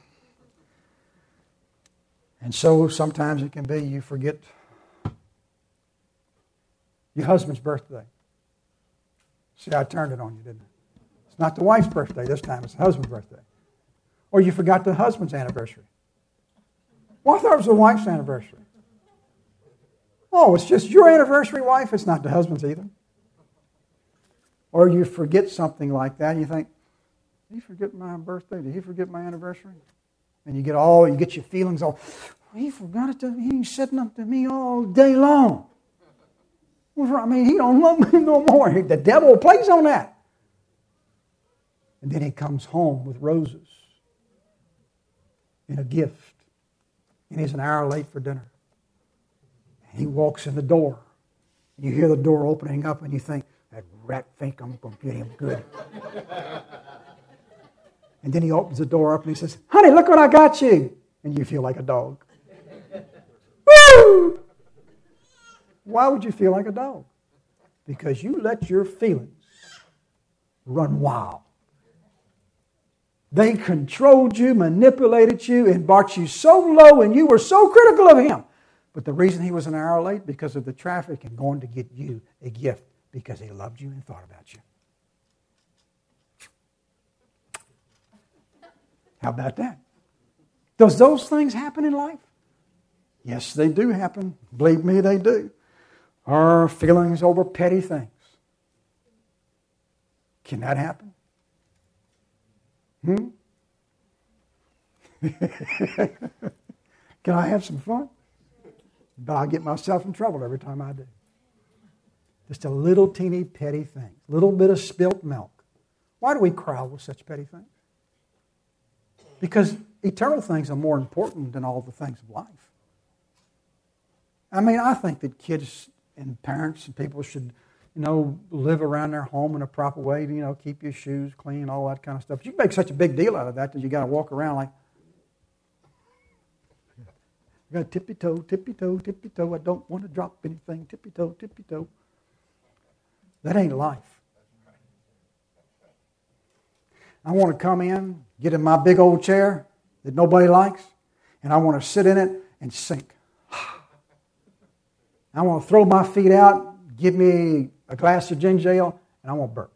And so sometimes it can be you forget your husband's birthday. See, I turned it on you, didn't I? It's not the wife's birthday this time, it's the husband's birthday. Or you forgot the husband's anniversary. Well, I thought it was the wife's anniversary. Oh, it's just your anniversary, wife? It's not the husband's either. Or you forget something like that, and you think, did he forget my birthday? Did he forget my anniversary? And you get all, you get your feelings all, he forgot it, to, he ain't sitting up to me all day long. I mean, he don't love me no more. The devil plays on that. And then he comes home with roses and a gift. And he's an hour late for dinner. And he walks in the door. You hear the door opening up and you think, that rat think I'm going to get him good. And then he opens the door up and he says, honey, look what I got you. And you feel like a dog. Woo! Why would you feel like a dog? Because you let your feelings run wild. They controlled you, manipulated you, and brought you so low, and you were so critical of him. But the reason he was an hour late, because of the traffic and going to get you a gift, because he loved you and thought about you. How about that? Does those things happen in life? Yes, they do happen. Believe me, they do. Our feelings over petty things. Can that happen? Hmm? Can I have some fun? But I get myself in trouble every time I do. Just a little teeny petty thing. A little bit of spilt milk. Why do we cry with such petty things? Because eternal things are more important than all the things of life. I mean, I think that kids and parents and people should, you know, live around their home in a proper way, you know, keep your shoes clean, all that kind of stuff. But you make such a big deal out of that that you got to walk around like, I got to tippy-toe, tippy-toe, tippy-toe. I don't want to drop anything. Tippy-toe, tippy-toe. That ain't life. I want to come in, get in my big old chair that nobody likes, and I want to sit in it and sink. I want to throw my feet out, give me a glass of ginger ale, and I want to burp.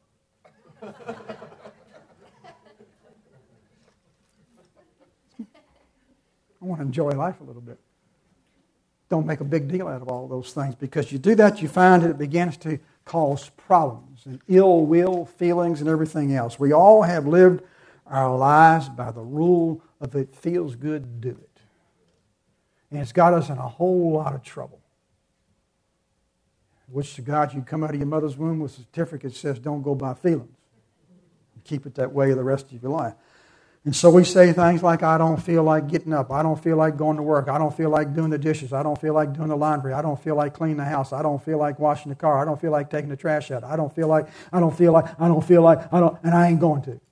I want to enjoy life a little bit. Don't make a big deal out of all those things, because you do that, you find that it begins to cause problems and ill will, feelings, and everything else. We all have lived our lives by the rule of it feels good, do it. And it's got us in a whole lot of trouble. Wish to God you'd come out of your mother's womb with a certificate that says don't go by feelings. Keep it that way the rest of your life. And so we say things like, I don't feel like getting up. I don't feel like going to work. I don't feel like doing the dishes. I don't feel like doing the laundry. I don't feel like cleaning the house. I don't feel like washing the car. I don't feel like taking the trash out. I don't feel like, I don't feel like, I don't feel like, I don't, and I ain't going to.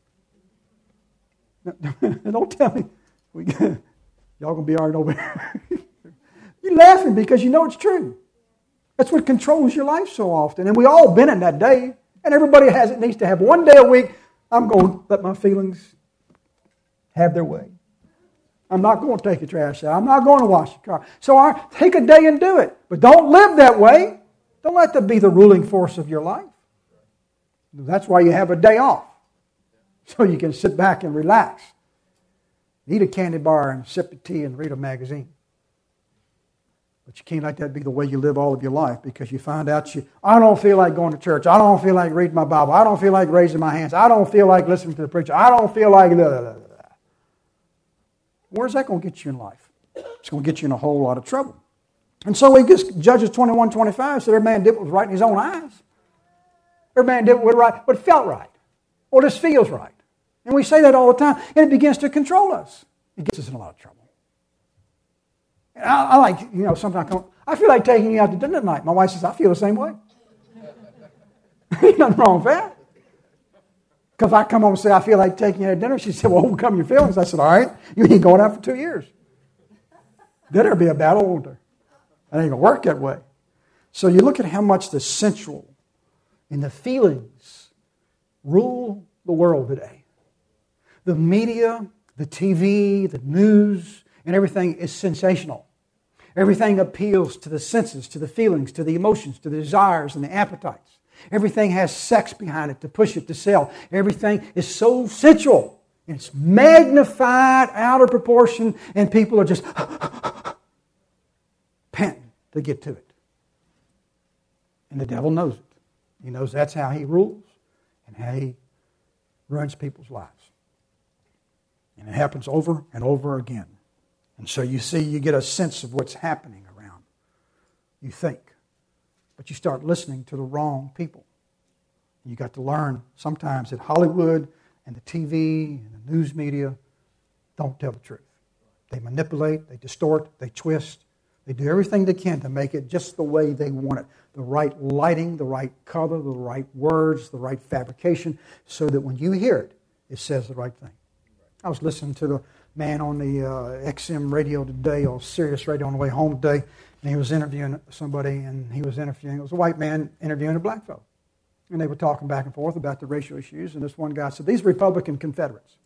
Don't tell me. We, y'all going to be arguing over here. You're laughing because you know it's true. That's what controls your life so often. And we all been in that day. And everybody has it needs to have one day a week. I'm going to let my feelings have their way. I'm not going to take your trash out. I'm not going to wash your car. So I take a day and do it. But don't live that way. Don't let that be the ruling force of your life. That's why you have a day off. So you can sit back and relax. Eat a candy bar and sip a tea and read a magazine. But you can't let that be the way you live all of your life, because you find out you, I don't feel like going to church. I don't feel like reading my Bible. I don't feel like raising my hands. I don't feel like listening to the preacher. I don't feel like... Blah, blah, blah. Where's that going to get you in life? It's going to get you in a whole lot of trouble. And so he gets, Judges twenty-one twenty-five said every man did what was right in his own eyes. Every man did what was right, what felt right. Or this feels right. And we say that all the time, and it begins to control us. It gets us in a lot of trouble. And I, I like, you know, sometimes I, come, I feel like taking you out to dinner tonight. My wife says, I feel the same way. Ain't nothing wrong with that. Because if I come home and say, I feel like taking you out to dinner, she said, well, overcome your feelings. I said, all right, you ain't going out for two years. Then there'll be a battle, won't there? That ain't going to work that way. So you look at how much the sensual and the feelings rule the world today. The media, the T V, the news, and everything is sensational. Everything appeals to the senses, to the feelings, to the emotions, to the desires and the appetites. Everything has sex behind it to push it to sell. Everything is so sensual. It's magnified out of proportion, and people are just panting to get to it. And the devil knows it. He knows that's how he rules and how he ruins people's lives. And it happens over and over again. And so you see, you get a sense of what's happening around. You think. But you start listening to the wrong people. You got to learn sometimes that Hollywood and the T V and the news media don't tell the truth. They manipulate, they distort, they twist. They do everything they can to make it just the way they want it. The right lighting, the right color, the right words, the right fabrication, so that when you hear it, it says the right thing. I was listening to the man on the uh, X M radio today, or Sirius radio on the way home today, and he was interviewing somebody, and he was interviewing, it was a white man interviewing a black fellow. And they were talking back and forth about the racial issues, and this one guy said, these Republican Confederates.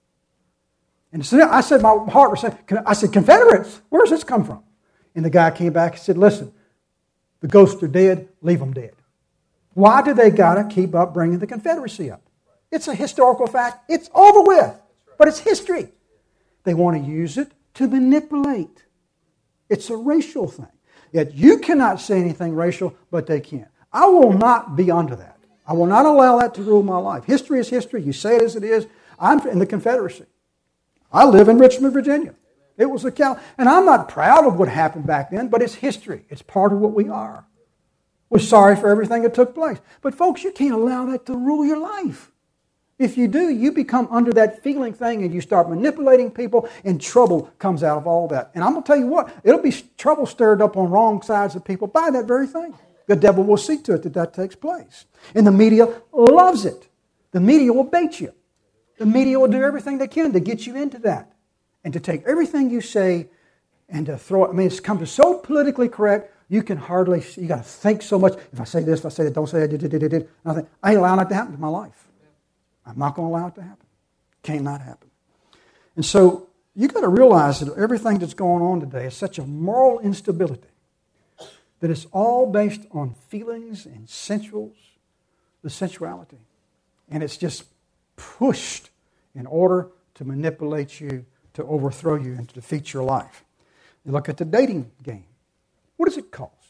And so I said, my heart was saying, I said, Confederates? Where does this come from? And the guy came back and said, listen, the ghosts are dead, leave them dead. Why do they got to keep up bringing the Confederacy up? It's a historical fact. It's over with. But it's history. They want to use it to manipulate. It's a racial thing. Yet you cannot say anything racial, but they can. I will not be under that. I will not allow that to rule my life. History is history. You say it as it is. I'm in the Confederacy. I live in Richmond, Virginia. It was a cow. And I'm not proud of what happened back then, but it's history. It's part of what we are. We're sorry for everything that took place. But folks, you can't allow that to rule your life. If you do, you become under that feeling thing and you start manipulating people, and trouble comes out of all that. And I'm going to tell you what, it'll be trouble stirred up on wrong sides of people by that very thing. The devil will see to it that that takes place. And the media loves it. The media will bait you. The media will do everything they can to get you into that. And to take everything you say and to throw it. I mean, it's come to so politically correct, you can hardly, you got to think so much. If I say this, if I say that, don't say that, did, did, did, did. I think, I ain't allowing that to happen to my life. I'm not going to allow it to happen. Can't not happen. And so you got to realize that everything that's going on today is such a moral instability that it's all based on feelings and sensuals, the sensuality. And it's just pushed in order to manipulate you, to overthrow you, and to defeat your life. You look at the dating game. What does it cause?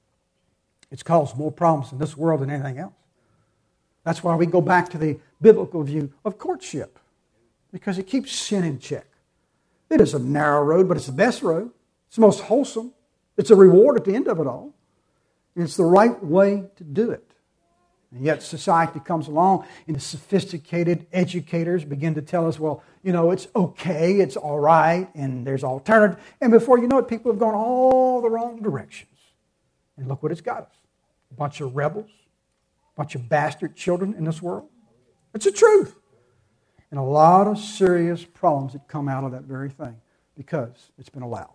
It's caused more problems in this world than anything else. That's why we go back to the biblical view of courtship, because it keeps sin in check. It is a narrow road, but it's the best road. It's the most wholesome. It's a reward at the end of it all. And it's the right way to do it. And yet society comes along, and the sophisticated educators begin to tell us, well, you know, it's okay, it's all right, and there's alternative. And before you know it, people have gone all the wrong directions. And look what it's got us. A bunch of rebels, a bunch of bastard children in this world. It's the truth. And a lot of serious problems that come out of that very thing because it's been allowed.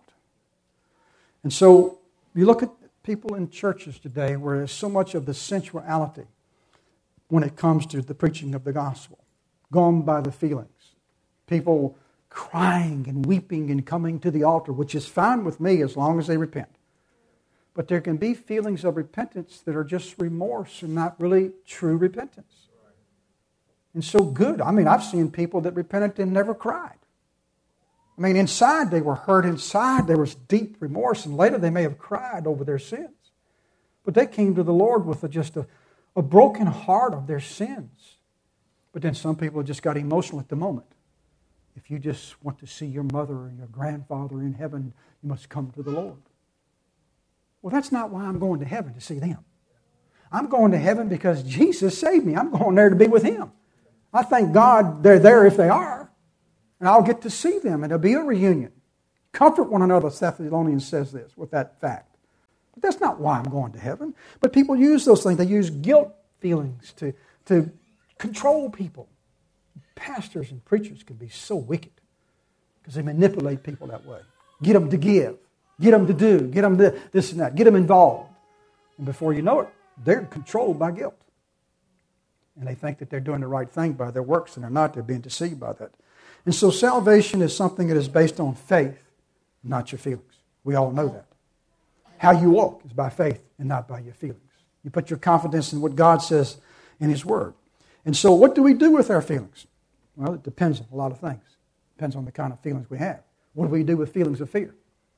And so you look at people in churches today where there's so much of the sensuality when it comes to the preaching of the gospel, gone by the feelings. People crying and weeping and coming to the altar, which is fine with me as long as they repent. But there can be feelings of repentance that are just remorse and not really true repentance. And so good. I mean, I've seen people that repented and never cried. I mean, inside they were hurt inside. There was deep remorse, and later they may have cried over their sins. But they came to the Lord with a, just a, a broken heart of their sins. But then some people just got emotional at the moment. If you just want to see your mother or your grandfather in heaven, you must come to the Lord. Well, that's not why I'm going to heaven, to see them. I'm going to heaven because Jesus saved me. I'm going there to be with Him. I thank God they're there if they are. And I'll get to see them, and it'll be a reunion. Comfort one another, Thessalonians says this, with that fact. But that's not why I'm going to heaven. But people use those things. They use guilt feelings to, to control people. Pastors and preachers can be so wicked because they manipulate people that way. Get them to give. Get them to do. Get them to this and that. Get them involved. And before you know it, they're controlled by guilt. And they think that they're doing the right thing by their works, and they're not. They're being deceived by that. And so salvation is something that is based on faith, not your feelings. We all know that. How you walk is by faith and not by your feelings. You put your confidence in what God says in His Word. And so what do we do with our feelings? Well, it depends on a lot of things. It depends on the kind of feelings we have. What do we do with feelings of fear?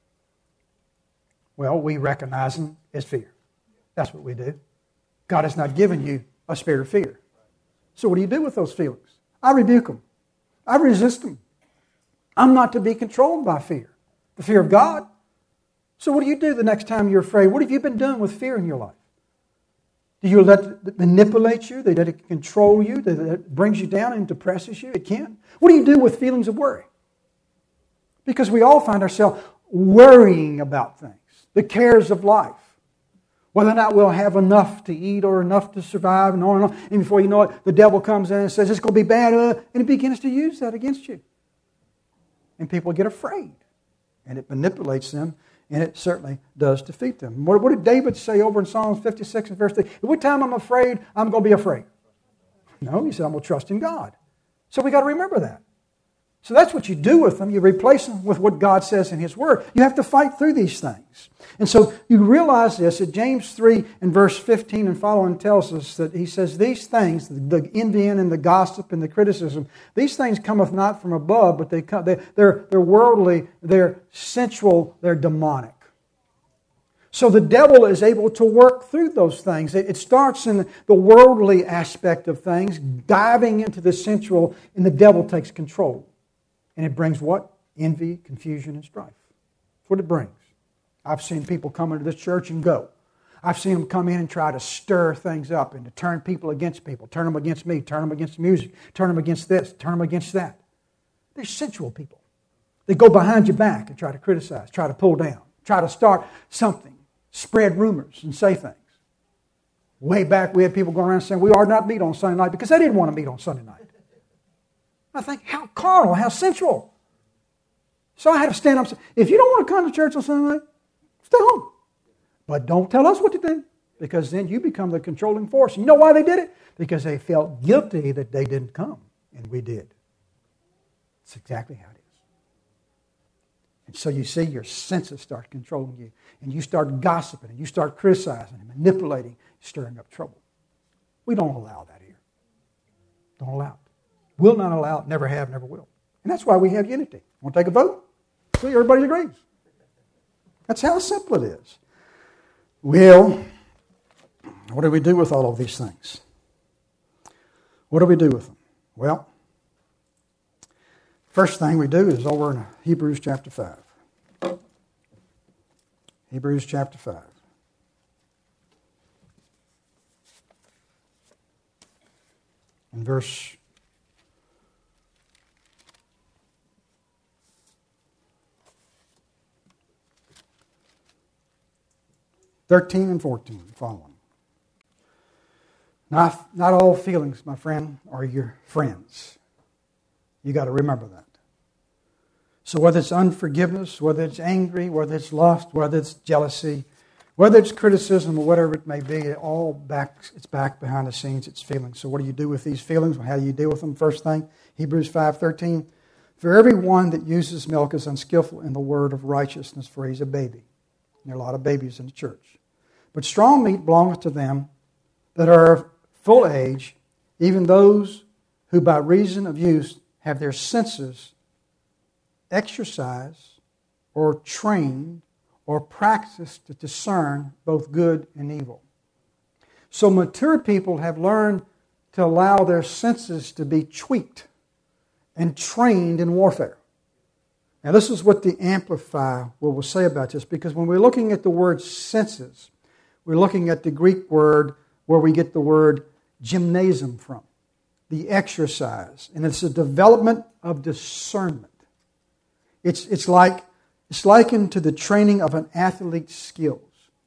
Well, we recognize them as fear. That's what we do. God has not given you a spirit of fear. So what do you do with those feelings? I rebuke them. I resist them. I'm not to be controlled by fear. The fear of God. So what do you do the next time you're afraid? What have you been doing with fear in your life? Do you let it manipulate you? Do you let it control you? Do it brings you down and depresses you? It can. What do you do with feelings of worry? Because we all find ourselves worrying about things. The cares of life. Whether or not we'll have enough to eat or enough to survive and on and on. And before you know it, the devil comes in and says, it's going to be bad. Uh, and he begins to use that against you. And people get afraid. And it manipulates them. And it certainly does defeat them. What, what did David say over in Psalms fifty-six and verse three? Every time I'm afraid, I'm going to be afraid. No, he said, I'm going to trust in God. So we got to remember that. So that's what you do with them. You replace them with what God says in His Word. You have to fight through these things. And so you realize this, that James three and verse fifteen and following tells us that he says these things, the envying and the gossip and the criticism, these things cometh not from above, but they come, they, they're, they're worldly, they're sensual, they're demonic. So the devil is able to work through those things. It starts in the worldly aspect of things, diving into the sensual, and the devil takes control. And it brings what? Envy, confusion, and strife. That's what it brings. I've seen people come into this church and go. I've seen them come in and try to stir things up and to turn people against people, turn them against me, turn them against music, turn them against this, turn them against that. They're sensual people. They go behind your back and try to criticize, try to pull down, try to start something, spread rumors and say things. Way back we had people going around saying we are not meet on Sunday night because they didn't want to meet on Sunday night. I think, how carnal, how sensual. So I had to stand up and say, if you don't want to come to church on Sunday night, stay home. But don't tell us what to do, because then you become the controlling force. You know why they did it? Because they felt guilty that they didn't come, and we did. It's exactly how it is. And so you see your senses start controlling you, and you start gossiping, and you start criticizing and manipulating, stirring up trouble. We don't allow that here. Don't allow it. Will not allow it, never have, never will. And that's why we have unity. Want to take a vote? See, everybody agrees. That's how simple it is. Well, what do we do with all of these things? What do we do with them? Well, first thing we do is over in Hebrews chapter five. Hebrews chapter five. In verse thirteen and fourteen, following. Not, not all feelings, my friend, are your friends. You got to remember that. So whether it's unforgiveness, whether it's angry, whether it's lust, whether it's jealousy, whether it's criticism or whatever it may be, it all back, it's back behind the scenes, it's feelings. So what do you do with these feelings? How do you deal with them? First thing, Hebrews five thirteen. For everyone that uses milk is unskillful in the word of righteousness, for he's a baby. There are a lot of babies in the church. But strong meat belongeth to them that are of full age, even those who by reason of use have their senses exercised or trained or practiced to discern both good and evil. So mature people have learned to allow their senses to be tweaked and trained in warfare. Now this is what the Amplifier will say about this, because when we're looking at the word senses, we're looking at the Greek word where we get the word gymnasium from, the exercise, and it's a development of discernment. It's, it's like it's likened to the training of an athlete's skills.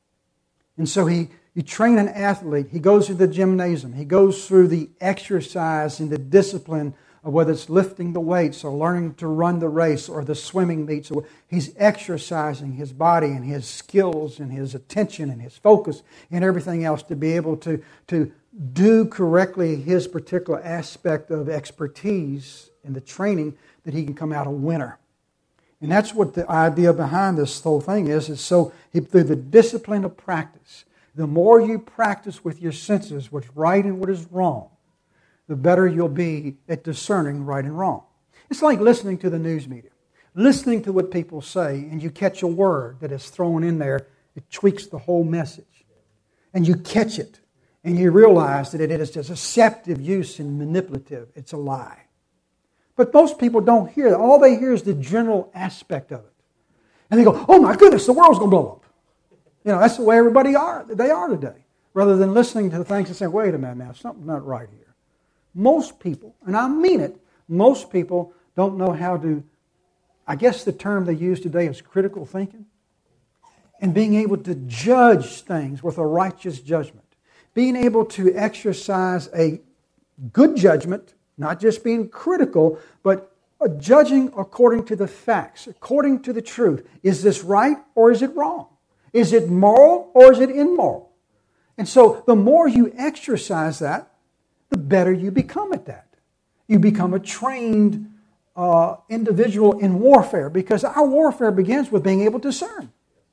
And so he you train an athlete, he goes to the gymnasium, he goes through the exercise and the discipline of whether it's lifting the weights or learning to run the race or the swimming meets. He's exercising his body and his skills and his attention and his focus and everything else to be able to, to do correctly his particular aspect of expertise in the training that he can come out a winner. And that's what the idea behind this whole thing is. is so he, through the discipline of practice, the more you practice with your senses what's right and what is wrong, the better you'll be at discerning right and wrong. It's like listening to the news media. Listening to what people say, and you catch a word that is thrown in there, it tweaks the whole message. And you catch it, and you realize that it is just deceptive use and manipulative. It's a lie. But most people don't hear that. All they hear is the general aspect of it. And they go, oh my goodness, the world's going to blow up. You know, that's the way everybody are. They are today. Rather than listening to the things and saying, wait a minute now, something's not right here. Most people, and I mean it, most people don't know how to, I guess the term they use today is critical thinking, and being able to judge things with a righteous judgment. Being able to exercise a good judgment, not just being critical, but judging according to the facts, according to the truth. Is this right or is it wrong? Is it moral or is it immoral? And so the more you exercise that, the better you become at that. You become a trained uh, individual in warfare, because our warfare begins with being able to discern.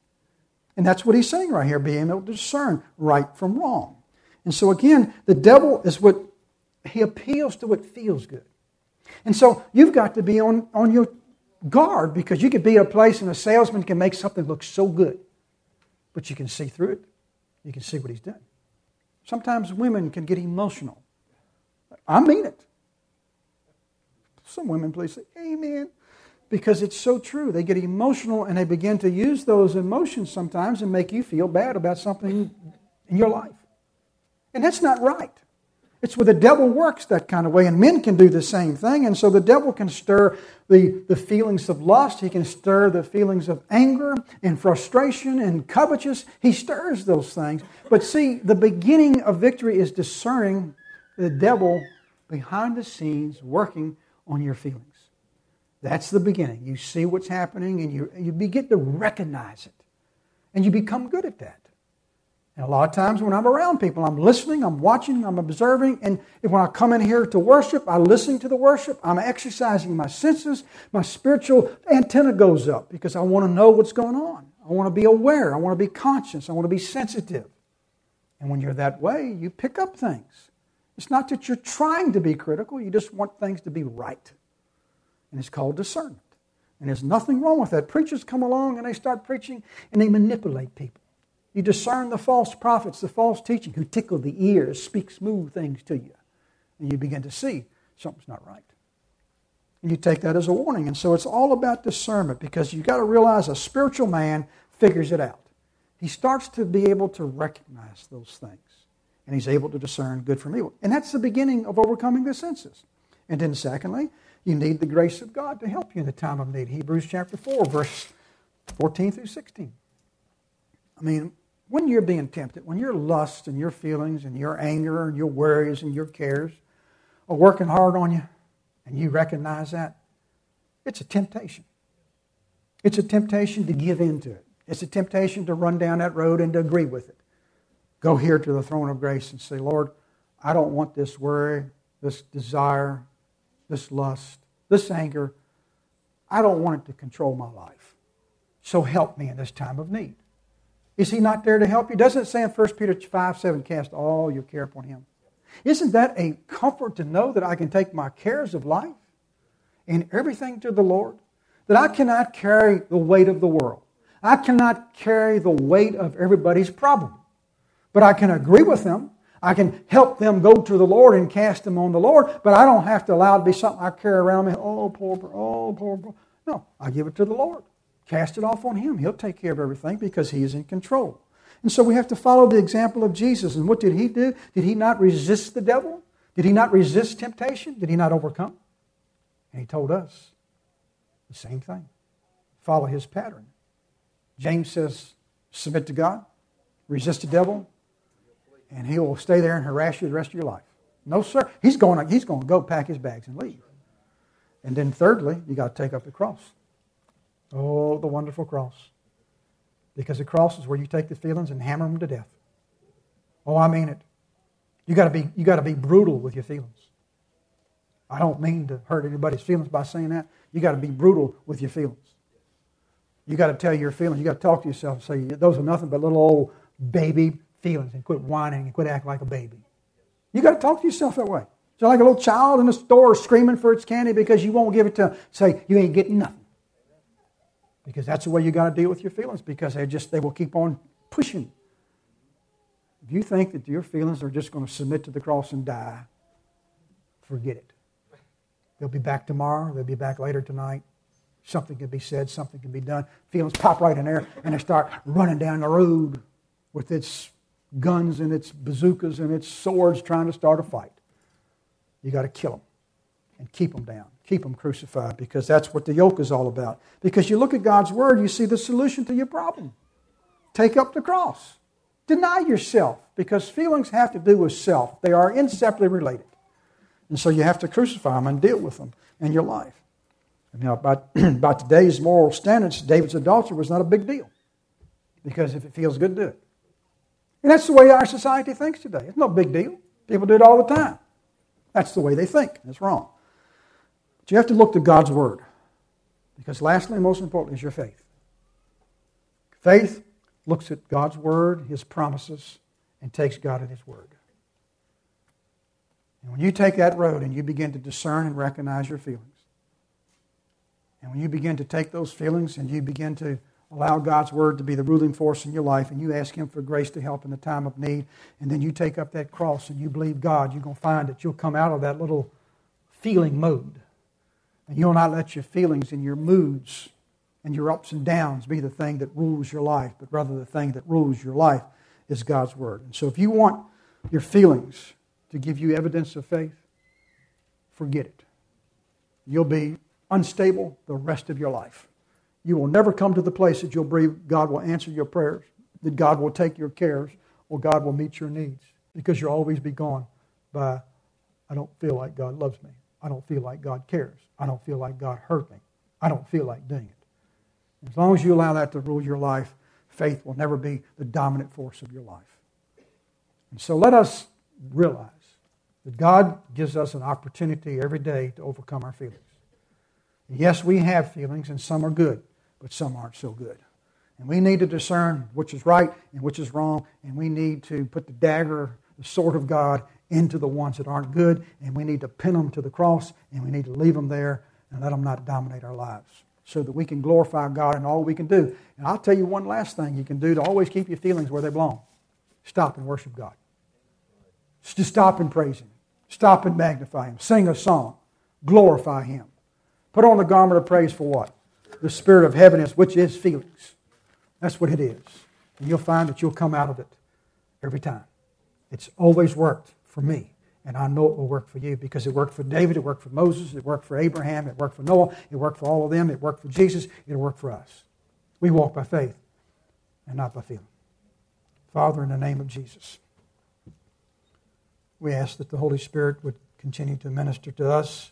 And that's what he's saying right here, being able to discern right from wrong. And so again, the devil is what, he appeals to what feels good. And so you've got to be on, on your guard, because you could be at a place and a salesman can make something look so good, but you can see through it. You can see what he's done. Sometimes women can get emotional. I mean it. Some women, please say, amen. Because it's so true. They get emotional and they begin to use those emotions sometimes and make you feel bad about something in your life. And that's not right. It's where the devil works that kind of way. And men can do the same thing. And so the devil can stir the, the feelings of lust. He can stir the feelings of anger and frustration and covetous. He stirs those things. But see, the beginning of victory is discerning the devil behind the scenes working on your feelings. That's the beginning. You see what's happening and you, you begin to recognize it. And you become good at that. And a lot of times when I'm around people, I'm listening, I'm watching, I'm observing. And when I come in here to worship, I listen to the worship. I'm exercising my senses. My spiritual antenna goes up because I want to know what's going on. I want to be aware. I want to be conscious. I want to be sensitive. And when you're that way, you pick up things. It's not that you're trying to be critical. You just want things to be right. And it's called discernment. And there's nothing wrong with that. Preachers come along and they start preaching and they manipulate people. You discern the false prophets, the false teaching, who tickle the ears, speak smooth things to you. And you begin to see something's not right. And you take that as a warning. And so it's all about discernment, because you've got to realize a spiritual man figures it out. He starts to be able to recognize those things. And he's able to discern good from evil. And that's the beginning of overcoming the senses. And then secondly, you need the grace of God to help you in the time of need. Hebrews chapter four, verse fourteen through sixteen. I mean, when you're being tempted, when your lust and your feelings and your anger and your worries and your cares are working hard on you, and you recognize that, it's a temptation. It's a temptation to give in to it. It's a temptation to run down that road and to agree with it. Go here to the throne of grace and say, Lord, I don't want this worry, this desire, this lust, this anger. I don't want it to control my life. So help me in this time of need. Is He not there to help you? Doesn't it say in First Peter five seven, cast all your care upon Him? Isn't that a comfort to know that I can take my cares of life and everything to the Lord? That I cannot carry the weight of the world. I cannot carry the weight of everybody's problem. But I can agree with them. I can help them go to the Lord and cast them on the Lord, but I don't have to allow it to be something I carry around me. Oh, poor, oh, poor, poor. No, I give it to the Lord. Cast it off on Him. He'll take care of everything because He is in control. And so we have to follow the example of Jesus. And what did He do? Did He not resist the devil? Did He not resist temptation? Did He not overcome? And He told us the same thing. Follow His pattern. James says, submit to God, resist the devil, and He will stay there and harass you the rest of your life. No, sir. He's going to, he's going to go pack his bags and leave. And then thirdly, you got to take up the cross. Oh, the wonderful cross. Because the cross is where you take the feelings and hammer them to death. Oh, I mean it. You got to be, you got to be brutal with your feelings. I don't mean to hurt anybody's feelings by saying that. You got to be brutal with your feelings. You got to tell your feelings. You got to talk to yourself and say, those are nothing but little old baby feelings, and quit whining and quit acting like a baby. You got to talk to yourself that way. So like a little child in the store screaming for its candy because you won't give it to them. Say, you ain't getting nothing. Because that's the way you got to deal with your feelings, because they just they will keep on pushing. If you think that your feelings are just going to submit to the cross and die, forget it. They'll be back tomorrow. They'll be back later tonight. Something can be said. Something can be done. Feelings pop right in there, and they start running down the road with its guns and its bazookas and its swords trying to start a fight. You got to kill them and keep them down. Keep them crucified, because that's what the yoke is all about. Because you look at God's Word, you see the solution to your problem. Take up the cross. Deny yourself, because feelings have to do with self. They are inseparably related. And so you have to crucify them and deal with them in your life. Now, by, by today's moral standards, David's adultery was not a big deal. Because if it feels good, do it. And that's the way our society thinks today. It's no big deal. People do it all the time. That's the way they think. It's wrong. But you have to look to God's Word. Because lastly, and most importantly, is your faith. Faith looks at God's Word, His promises, and takes God at His Word. And when you take that road and you begin to discern and recognize your feelings, and when you begin to take those feelings and you begin to allow God's Word to be the ruling force in your life, and you ask Him for grace to help in the time of need, and then you take up that cross and you believe God, you're going to find that you'll come out of that little feeling mode. And you'll not let your feelings and your moods and your ups and downs be the thing that rules your life, but rather the thing that rules your life is God's Word. And so if you want your feelings to give you evidence of faith, forget it. You'll be unstable the rest of your life. You will never come to the place that you'll believe God will answer your prayers, that God will take your cares, or God will meet your needs. Because you'll always be gone by, I don't feel like God loves me. I don't feel like God cares. I don't feel like God heard me. I don't feel like doing it. As long as you allow that to rule your life, faith will never be the dominant force of your life. And so let us realize that God gives us an opportunity every day to overcome our feelings. Yes, we have feelings, and some are good, but some aren't so good. And we need to discern which is right and which is wrong, and we need to put the dagger, the sword of God, into the ones that aren't good, and we need to pin them to the cross, and we need to leave them there and let them not dominate our lives, so that we can glorify God in all we can do. And I'll tell you one last thing you can do to always keep your feelings where they belong. Stop and worship God. Just stop and praise Him. Stop and magnify Him. Sing a song. Glorify Him. Put on the garment of praise for what? The spirit of heaviness, which is feelings. That's what it is. And you'll find that you'll come out of it every time. It's always worked for me. And I know it will work for you, because it worked for David, it worked for Moses, it worked for Abraham, it worked for Noah, it worked for all of them, it worked for Jesus, it'll work for us. We walk by faith and not by feeling. Father, in the name of Jesus, we ask that the Holy Spirit would continue to minister to us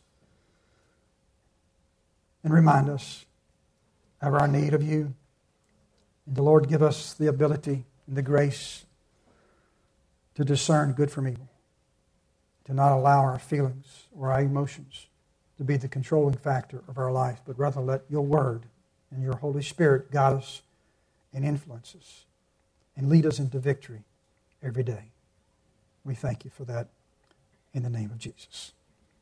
and remind us of our need of You. And the Lord, give us the ability and the grace to discern good from evil, to not allow our feelings or our emotions to be the controlling factor of our life, but rather let your Word and your Holy Spirit guide us and influence us and lead us into victory every day. We thank you for that in the name of Jesus.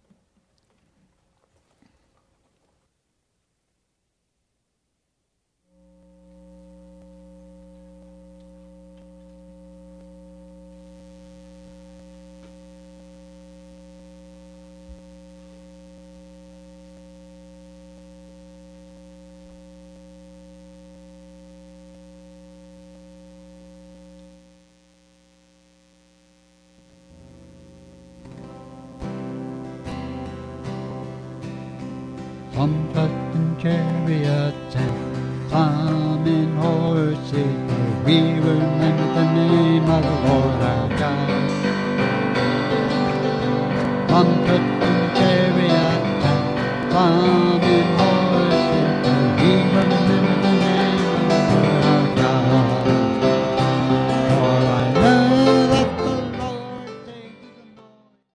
Some trust in chariots and some in horses, but we will remember the name of the Lord our God. Some trust in chariots and some